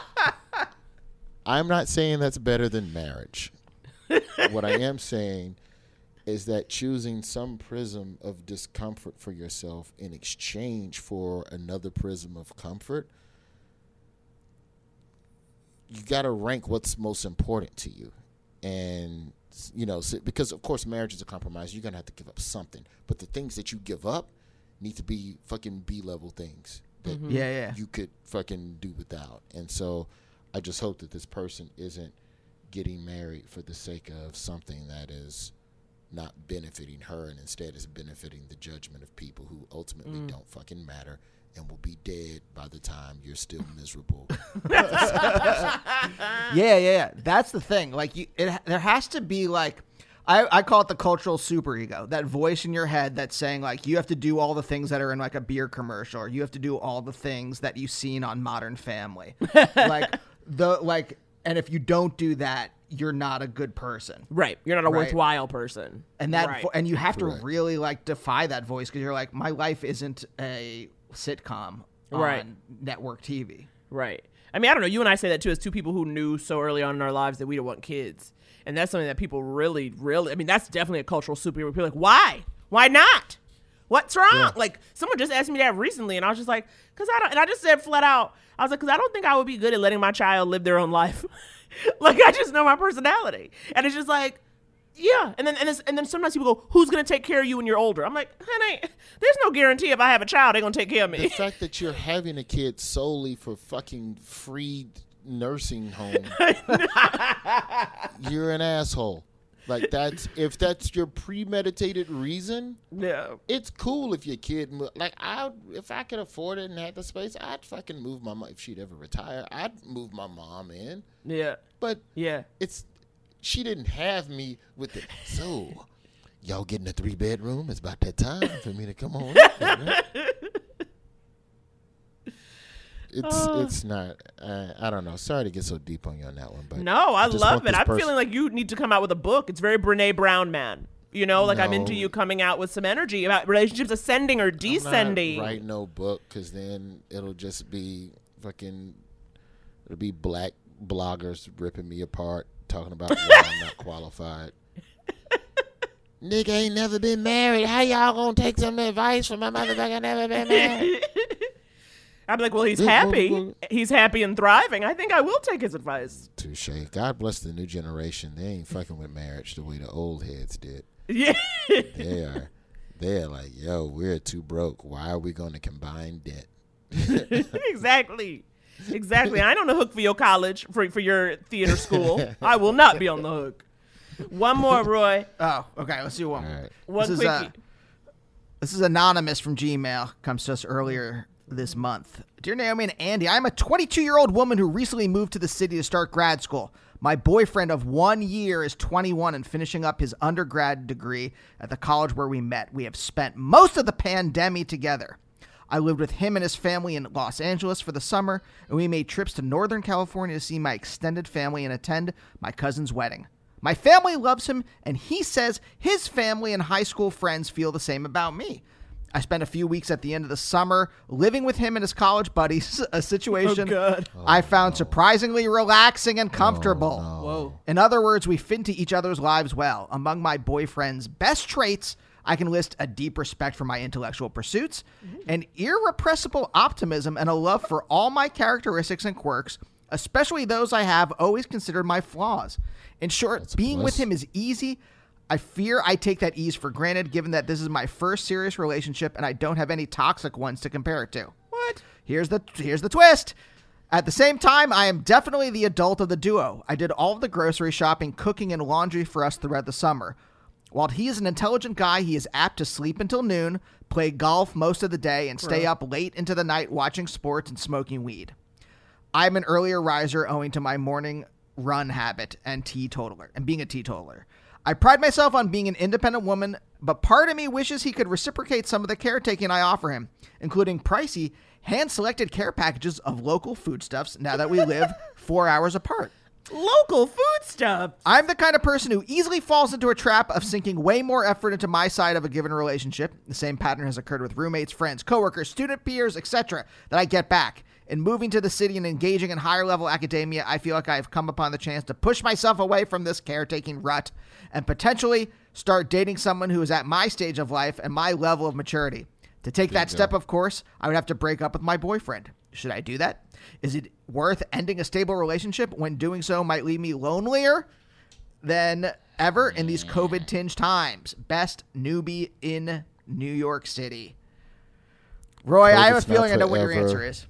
I'm not saying that's better than marriage. What I am saying is that choosing some prism of discomfort for yourself in exchange for another prism of comfort, you got to rank what's most important to you. And, you know, because, of course, marriage is a compromise. You're going to have to give up something. But the things that you give up need to be fucking B-level things that you could fucking do without. And so I just hope that this person isn't getting married for the sake of something that is not benefiting her and instead is benefiting the judgment of people who ultimately don't fucking matter and will be dead by the time you're still miserable. Yeah. That's the thing. Like, there has to be like, I call it the cultural superego, that voice in your head that's saying like, you have to do all the things that are in like a beer commercial, or you have to do all the things that you've seen on Modern Family. And if you don't do that, you're not a good person. Right. You're not a worthwhile person. And and you have to really like defy that voice, because you're like, my life isn't a sitcom on network TV. Right. I mean, I don't know. You and I say that too, as two people who knew so early on in our lives that we don't want kids. And that's something that people really, I mean, that's definitely a cultural superhero. People are like, why? Why not? What's wrong? Yeah. Like, someone just asked me that recently, and I was just like, because I don't, and I just said flat out, I was like, because I don't think I would be good at letting my child live their own life. Like, I just know my personality. And it's just like, yeah. And then sometimes people go, who's going to take care of you when you're older? I'm like, honey, there's no guarantee if I have a child, they're going to take care of me. The fact that you're having a kid solely for fucking free nursing home, you're an asshole. Like, if that's your premeditated reason, it's cool if your kid, like, if I could afford it and had the space, I'd fucking move my mom. If she'd ever retire, I'd move my mom in. Yeah. But she didn't have me with it. So, y'all getting a 3-bedroom? It's about that time for me to come on. It's not. I don't know. Sorry to get so deep on you on that one, but no, I love it. I'm feeling like you need to come out with a book. It's very Brene Brown, man. You know, like, I'm into you coming out with some energy about relationships ascending or descending. I'm not write no book, because then it'll just be fucking. It'll be black bloggers ripping me apart, talking about why I'm not qualified. Nigga ain't never been married. How y'all gonna take some advice from my motherfucker never been married? I'd be like, well, he's happy. He's happy and thriving. I think I will take his advice. Touche. God bless the new generation. They ain't fucking with marriage the way the old heads did. Yeah. They're like, yo, we're too broke. Why are we going to combine debt? Exactly. I don't know hook for your college, for your theater school. I will not be on the hook. One more, Roy. Oh, okay. Let's do one. All right. One quickie. This is anonymous from Gmail. Comes to us earlier this month. Dear Naomi and Andy, I'm a 22-year-old woman who recently moved to the city to start grad school. My boyfriend of 1 year is 21 and finishing up his undergrad degree at the college where we met. We have spent most of the pandemic together. I lived with him and his family in Los Angeles for the summer, and we made trips to Northern California to see my extended family and attend my cousin's wedding. My family loves him, and he says his family and high school friends feel the same about me. I spent a few weeks at the end of the summer living with him and his college buddies, a situation I found surprisingly relaxing and comfortable. Whoa. In other words, we fit into each other's lives well. Among my boyfriend's best traits, I can list a deep respect for my intellectual pursuits, an irrepressible optimism, and a love for all my characteristics and quirks, especially those I have always considered my flaws. In short, being with him is easy. I fear I take that ease for granted, given that this is my first serious relationship and I don't have any toxic ones to compare it to. What? Here's the twist. At the same time, I am definitely the adult of the duo. I did all of the grocery shopping, cooking, and laundry for us throughout the summer. While he is an intelligent guy, he is apt to sleep until noon, play golf most of the day, and stay up late into the night watching sports and smoking weed. I'm an earlier riser owing to my morning run habit and being a teetotaler. I pride myself on being an independent woman, but part of me wishes he could reciprocate some of the caretaking I offer him, including pricey, hand-selected care packages of local foodstuffs now that we live 4 hours apart. Local foodstuffs? I'm the kind of person who easily falls into a trap of sinking way more effort into my side of a given relationship. The same pattern has occurred with roommates, friends, coworkers, student peers, etc. that I get back. In moving to the city and engaging in higher-level academia, I feel like I have come upon the chance to push myself away from this caretaking rut and potentially start dating someone who is at my stage of life and my level of maturity. To take that step, of course, I would have to break up with my boyfriend. Should I do that? Is it worth ending a stable relationship when doing so might leave me lonelier than ever in these COVID-tinged times? Best newbie in New York City. Roy, I have a feeling I know what your answer is.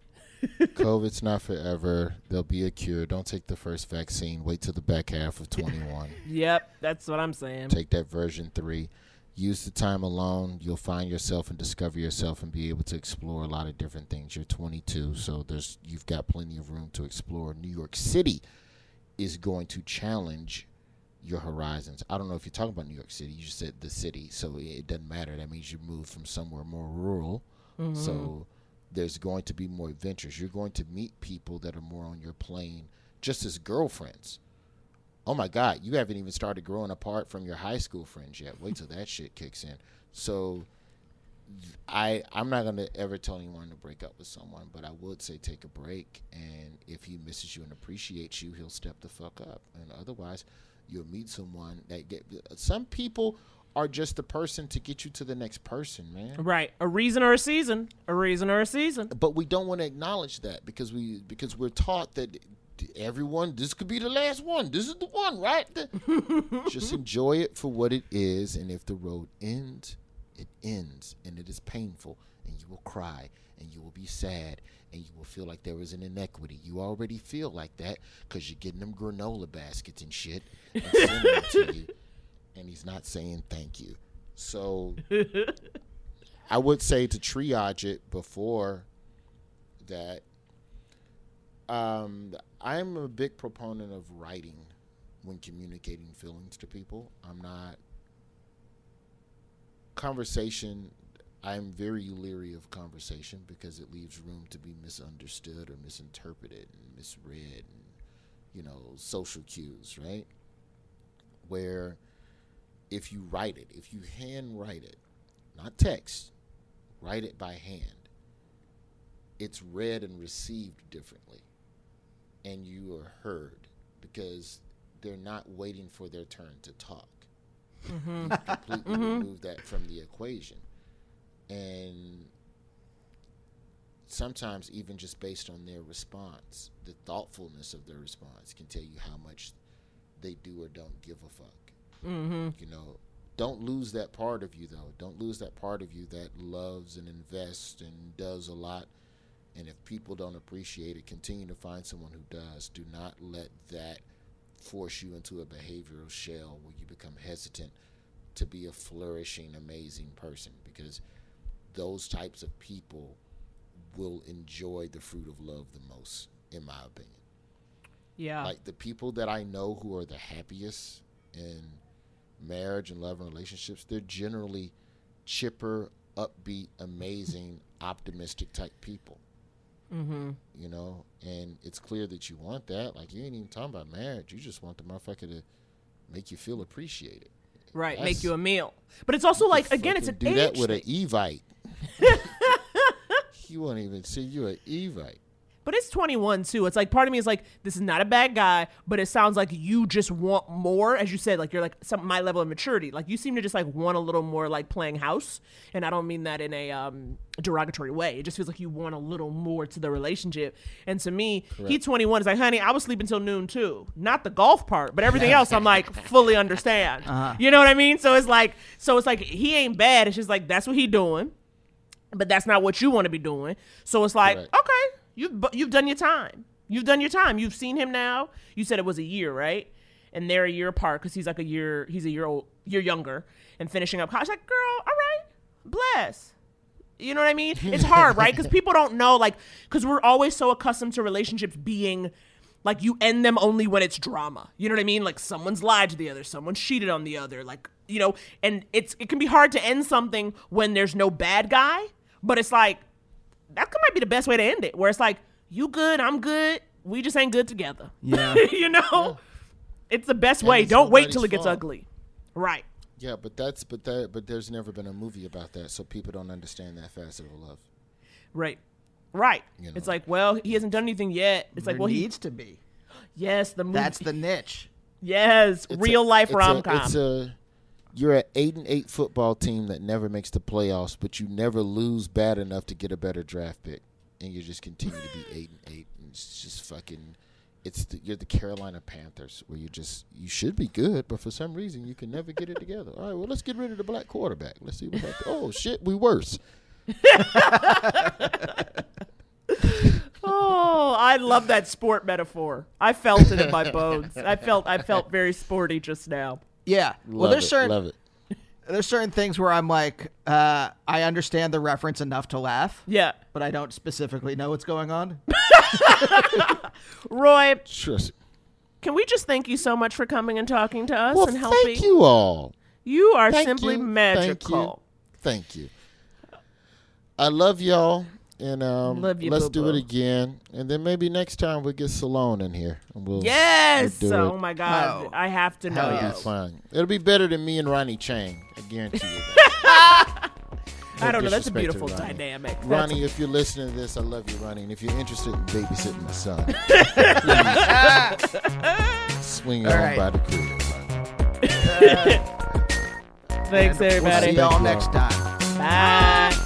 COVID's not forever. There'll be a cure. Don't take the first vaccine. Wait till the back half of 21. Yep, that's what I'm saying. Take that version 3. Use the time alone. You'll find yourself and discover yourself and be able to explore a lot of different things. You're 22, so you've got plenty of room to explore. New York City is going to challenge your horizons. I don't know if you're talking about New York City. You just said the city, so it doesn't matter. That means you moved from somewhere more rural. Mm-hmm. So there's going to be more adventures. You're going to meet people that are more on your plane, just as girlfriends. Oh, my God, you haven't even started growing apart from your high school friends yet. Wait till that shit kicks in. So I'm not going to ever tell anyone to break up with someone, but I would say take a break. And if he misses you and appreciates you, he'll step the fuck up. And otherwise, you'll meet someone that some people are just the person to get you to the next person, man. Right. A reason or a season. A reason or a season. But we don't want to acknowledge that because we're taught that everyone, this could be the last one. This is the one, right? Just enjoy it for what it is. And if the road ends, it ends. And it is painful. And you will cry. And you will be sad. And you will feel like there is an inequity. You already feel like that because you're getting them granola baskets and shit. And sending them to you. And he's not saying thank you. So I would say to triage it before that. I'm a big proponent of writing when communicating feelings to people. Conversation, I'm very leery of conversation because it leaves room to be misunderstood or misinterpreted and misread and, social cues, right? Where if you write it, if you hand write it, not text, write it by hand, it's read and received differently. And you are heard because they're not waiting for their turn to talk. Mm-hmm. You completely remove that from the equation. And sometimes even just based on their response, the thoughtfulness of their response can tell you how much they do or don't give a fuck. Mm-hmm. You know, don't lose that part of you, though. Don't lose that part of you that loves and invests and does a lot. And if people don't appreciate it, continue to find someone who does. Do not let that force you into a behavioral shell where you become hesitant to be a flourishing, amazing person, because those types of people will enjoy the fruit of love the most, in my opinion. Yeah. Like the people that I know who are the happiest in marriage and love and relationships, they're generally chipper, upbeat, amazing, optimistic type people. Mm-hmm. You know, and it's clear that you want that. Like, you ain't even talking about marriage. You just want the motherfucker to make you feel appreciated. Right, make you a meal. But it's also like, again, it's an do age that with thing. an Evite. You won't even see you an Evite. But it's 21 too. It's like, part of me is like, this is not a bad guy, but it sounds like you just want more. As you said, like, you're like my level of maturity. Like, you seem to just like want a little more like playing house. And I don't mean that in a derogatory way. It just feels like you want a little more to the relationship. And to me, he 21 is like, honey, I was sleeping till noon too. Not the golf part, but everything else I'm like fully understand. You know what I mean? So it's like he ain't bad. It's just like, that's what he doing. But that's not what you want to be doing. So it's like, okay. You've done your time. You've done your time. You've seen him now. You said it was a year, right? And they're a year apart because he's a year younger and finishing up college. Like, girl, all right, bless. You know what I mean? It's hard, right? Because people don't know, like, because we're always so accustomed to relationships being like, you end them only when it's drama. You know what I mean? Like, someone's lied to the other, someone's cheated on the other, like, you know. And it can be hard to end something when there's no bad guy, but it's like, that might be the best way to end it, where it's like, you good, I'm good, we just ain't good together. Yeah. You know? Yeah. It's the best way. Don't wait till it gets ugly. Right. Yeah, but there's never been a movie about that, so people don't understand that facet of love. Right. You know? It's like, well, he hasn't done anything yet. It's like, well, he needs to be. Yes, the movie. That's the niche. Yes, real life rom-com. You're an 8-8 football team that never makes the playoffs, but you never lose bad enough to get a better draft pick, and you just continue to be 8-8. And it's just fucking. You're the Carolina Panthers, where you should be good, but for some reason you can never get it together. All right, well, let's get rid of the black quarterback. Let's see what happens. Oh shit, we worse. Oh, I love that sport metaphor. I felt it in my bones. I felt very sporty just now. Yeah. Well, Love it. There's certain things where I'm like, I understand the reference enough to laugh. Yeah. But I don't specifically know what's going on. Roy, Trust. Can we just thank you so much for coming and talking to us and helping? Thank you all. You are simply magical. Thank you. I love y'all. And let's do it again. And then maybe next time we'll get Salone in here. And we'll do oh it. my God. I have to know. It'll be fine. It'll be better than me and Ronnie Chang. I guarantee you that. I don't know. That's a beautiful dynamic. Ronnie, if you're listening to this, I love you, Ronnie. And if you're interested in babysitting my son, swing on by the crib. Thanks, everybody. See y'all next time. Bye.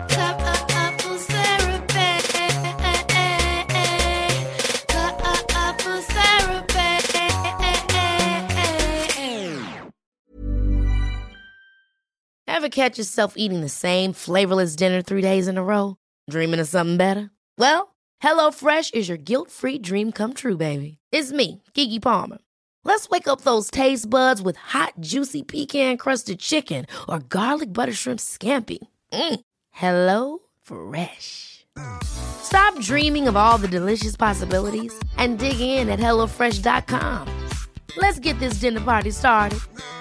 Ever catch yourself eating the same flavorless dinner 3 days in a row? Dreaming of something better? Well, HelloFresh is your guilt-free dream come true, baby. It's me, Keke Palmer. Let's wake up those taste buds with hot, juicy pecan-crusted chicken or garlic butter shrimp scampi. Hello Fresh. Stop dreaming of all the delicious possibilities and dig in at HelloFresh.com. Let's get this dinner party started.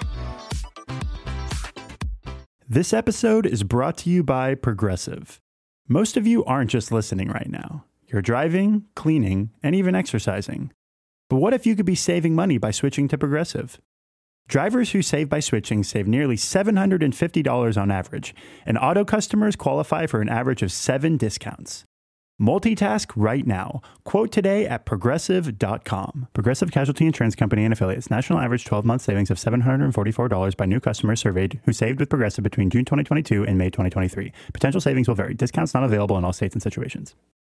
This episode is brought to you by Progressive. Most of you aren't just listening right now. You're driving, cleaning, and even exercising. But what if you could be saving money by switching to Progressive? Drivers who save by switching save nearly $750 on average, and auto customers qualify for an average of 7 discounts. Multitask right now. Quote today at Progressive.com. Progressive Casualty Insurance Company and Affiliates. National average 12-month savings of $744 by new customers surveyed who saved with Progressive between June 2022 and May 2023. Potential savings will vary. Discounts not available in all states and situations.